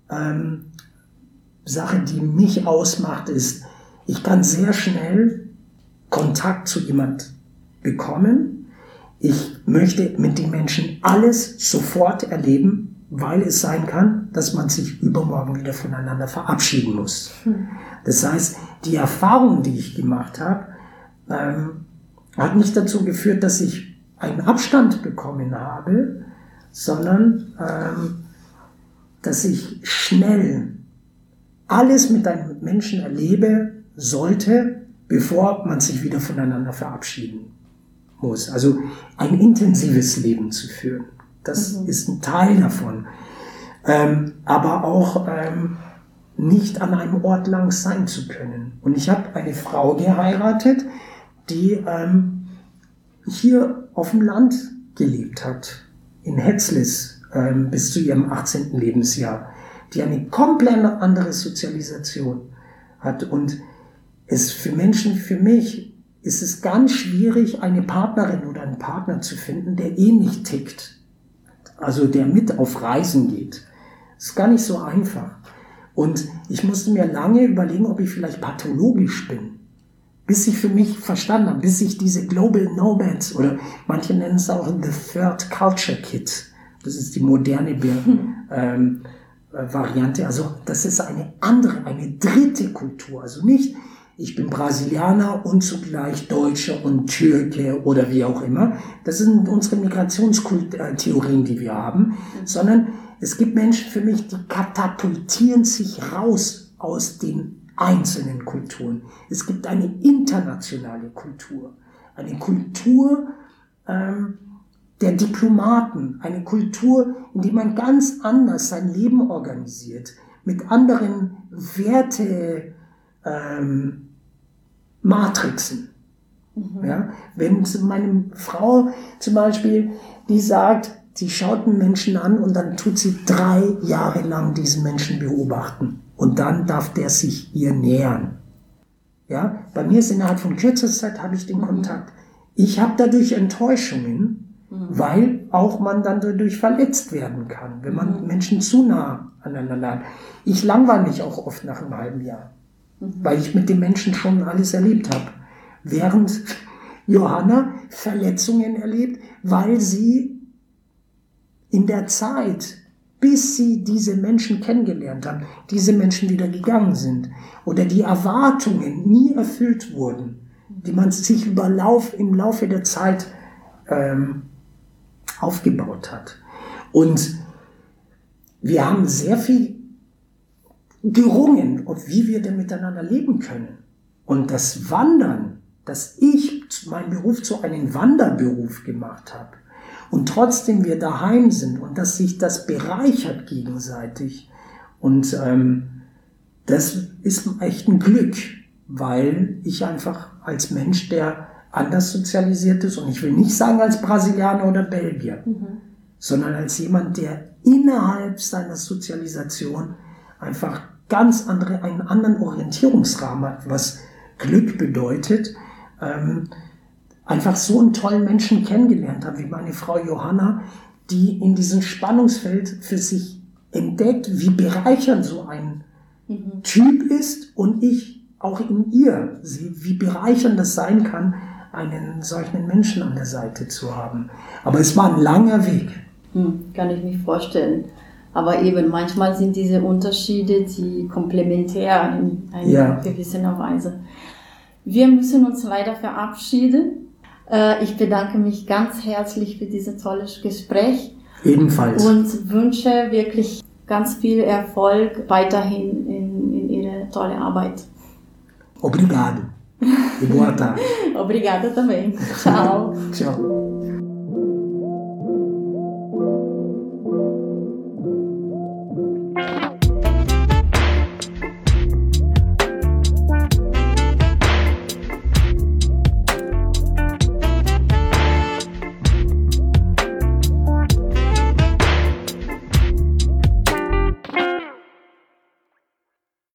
[SPEAKER 3] Sache, die mich ausmacht, ist, ich kann sehr schnell Kontakt zu jemand bekommen. Ich möchte mit den Menschen alles sofort erleben, weil es sein kann, dass man sich übermorgen wieder voneinander verabschieden muss. Das heißt, die Erfahrung, die ich gemacht habe, hat nicht dazu geführt, dass ich einen Abstand bekommen habe, sondern dass ich schnell alles mit einem Menschen erlebe sollte, bevor man sich wieder voneinander verabschieden muss. Also ein intensives Leben zu führen. Das ist ein Teil davon. Aber auch nicht an einem Ort lang sein zu können. Und ich habe eine Frau geheiratet, die hier auf dem Land gelebt hat, in Hetzlis, bis zu ihrem 18. Lebensjahr, die eine komplett andere Sozialisation hat. Und für mich ist es ganz schwierig, eine Partnerin oder einen Partner zu finden, der ähnlich tickt. Also der mit auf Reisen geht. Das ist gar nicht so einfach. Und ich musste mir lange überlegen, ob ich vielleicht pathologisch bin. Bis ich für mich verstanden habe, bis ich diese Global Nomads, oder manche nennen es auch the Third Culture Kit, das ist die moderne Variante, also das ist eine dritte Kultur, also nicht, ich bin Brasilianer und zugleich Deutscher und Türke oder wie auch immer, das sind unsere Migrationstheorien, die wir haben, sondern es gibt Menschen für mich, die katapultieren sich raus aus den einzelnen Kulturen. Es gibt eine internationale Kultur. Eine Kultur der Diplomaten. Eine Kultur, in der man ganz anders sein Leben organisiert. Mit anderen Matrixen. Ja, wenn meine Frau zum Beispiel, die sagt, sie schaut einen Menschen an und dann tut sie 3 Jahre lang diesen Menschen beobachten und dann darf der sich ihr nähern. Ja, bei mir ist innerhalb von kürzester Zeit habe ich den Kontakt. Ich habe dadurch Enttäuschungen, weil auch man dann dadurch verletzt werden kann, wenn man Menschen zu nah aneinander hat. Ich langweile mich auch oft nach einem halben Jahr, weil ich mit den Menschen schon alles erlebt habe. Während Johanna Verletzungen erlebt, weil sie in der Zeit, bis sie diese Menschen kennengelernt haben, diese Menschen wieder gegangen sind oder die Erwartungen nie erfüllt wurden, die man sich im Laufe der Zeit aufgebaut hat. Und wir haben sehr viel gerungen, wie wir denn miteinander leben können. Und das Wandern, dass ich meinen Beruf zu einem Wanderberuf gemacht habe und trotzdem wir daheim sind und dass sich das bereichert gegenseitig. Und das ist echt ein Glück, weil ich einfach als Mensch, der anders sozialisiert ist, und ich will nicht sagen als Brasilianer oder Belgier, sondern als jemand, der innerhalb seiner Sozialisation einfach einen anderen Orientierungsrahmen hat, was Glück bedeutet, einfach so einen tollen Menschen kennengelernt habe, wie meine Frau Johanna, die in diesem Spannungsfeld für sich entdeckt, wie bereichernd so ein Typ ist und ich auch in ihr sehe, wie bereichernd das sein kann, einen solchen Menschen an der Seite zu haben. Aber es war ein langer Weg.
[SPEAKER 2] Kann ich mir vorstellen. Aber eben, manchmal sind diese Unterschiede, die komplementär in einer gewissen Weise. Wir müssen uns leider verabschieden. Ich bedanke mich ganz herzlich für dieses tolle Gespräch.
[SPEAKER 3] Ebenfalls.
[SPEAKER 2] Und wünsche wirklich ganz viel Erfolg weiterhin in Ihrer tollen Arbeit.
[SPEAKER 3] Obrigado. E boa tarde.
[SPEAKER 2] Obrigada também. Tchau.
[SPEAKER 3] Tchau.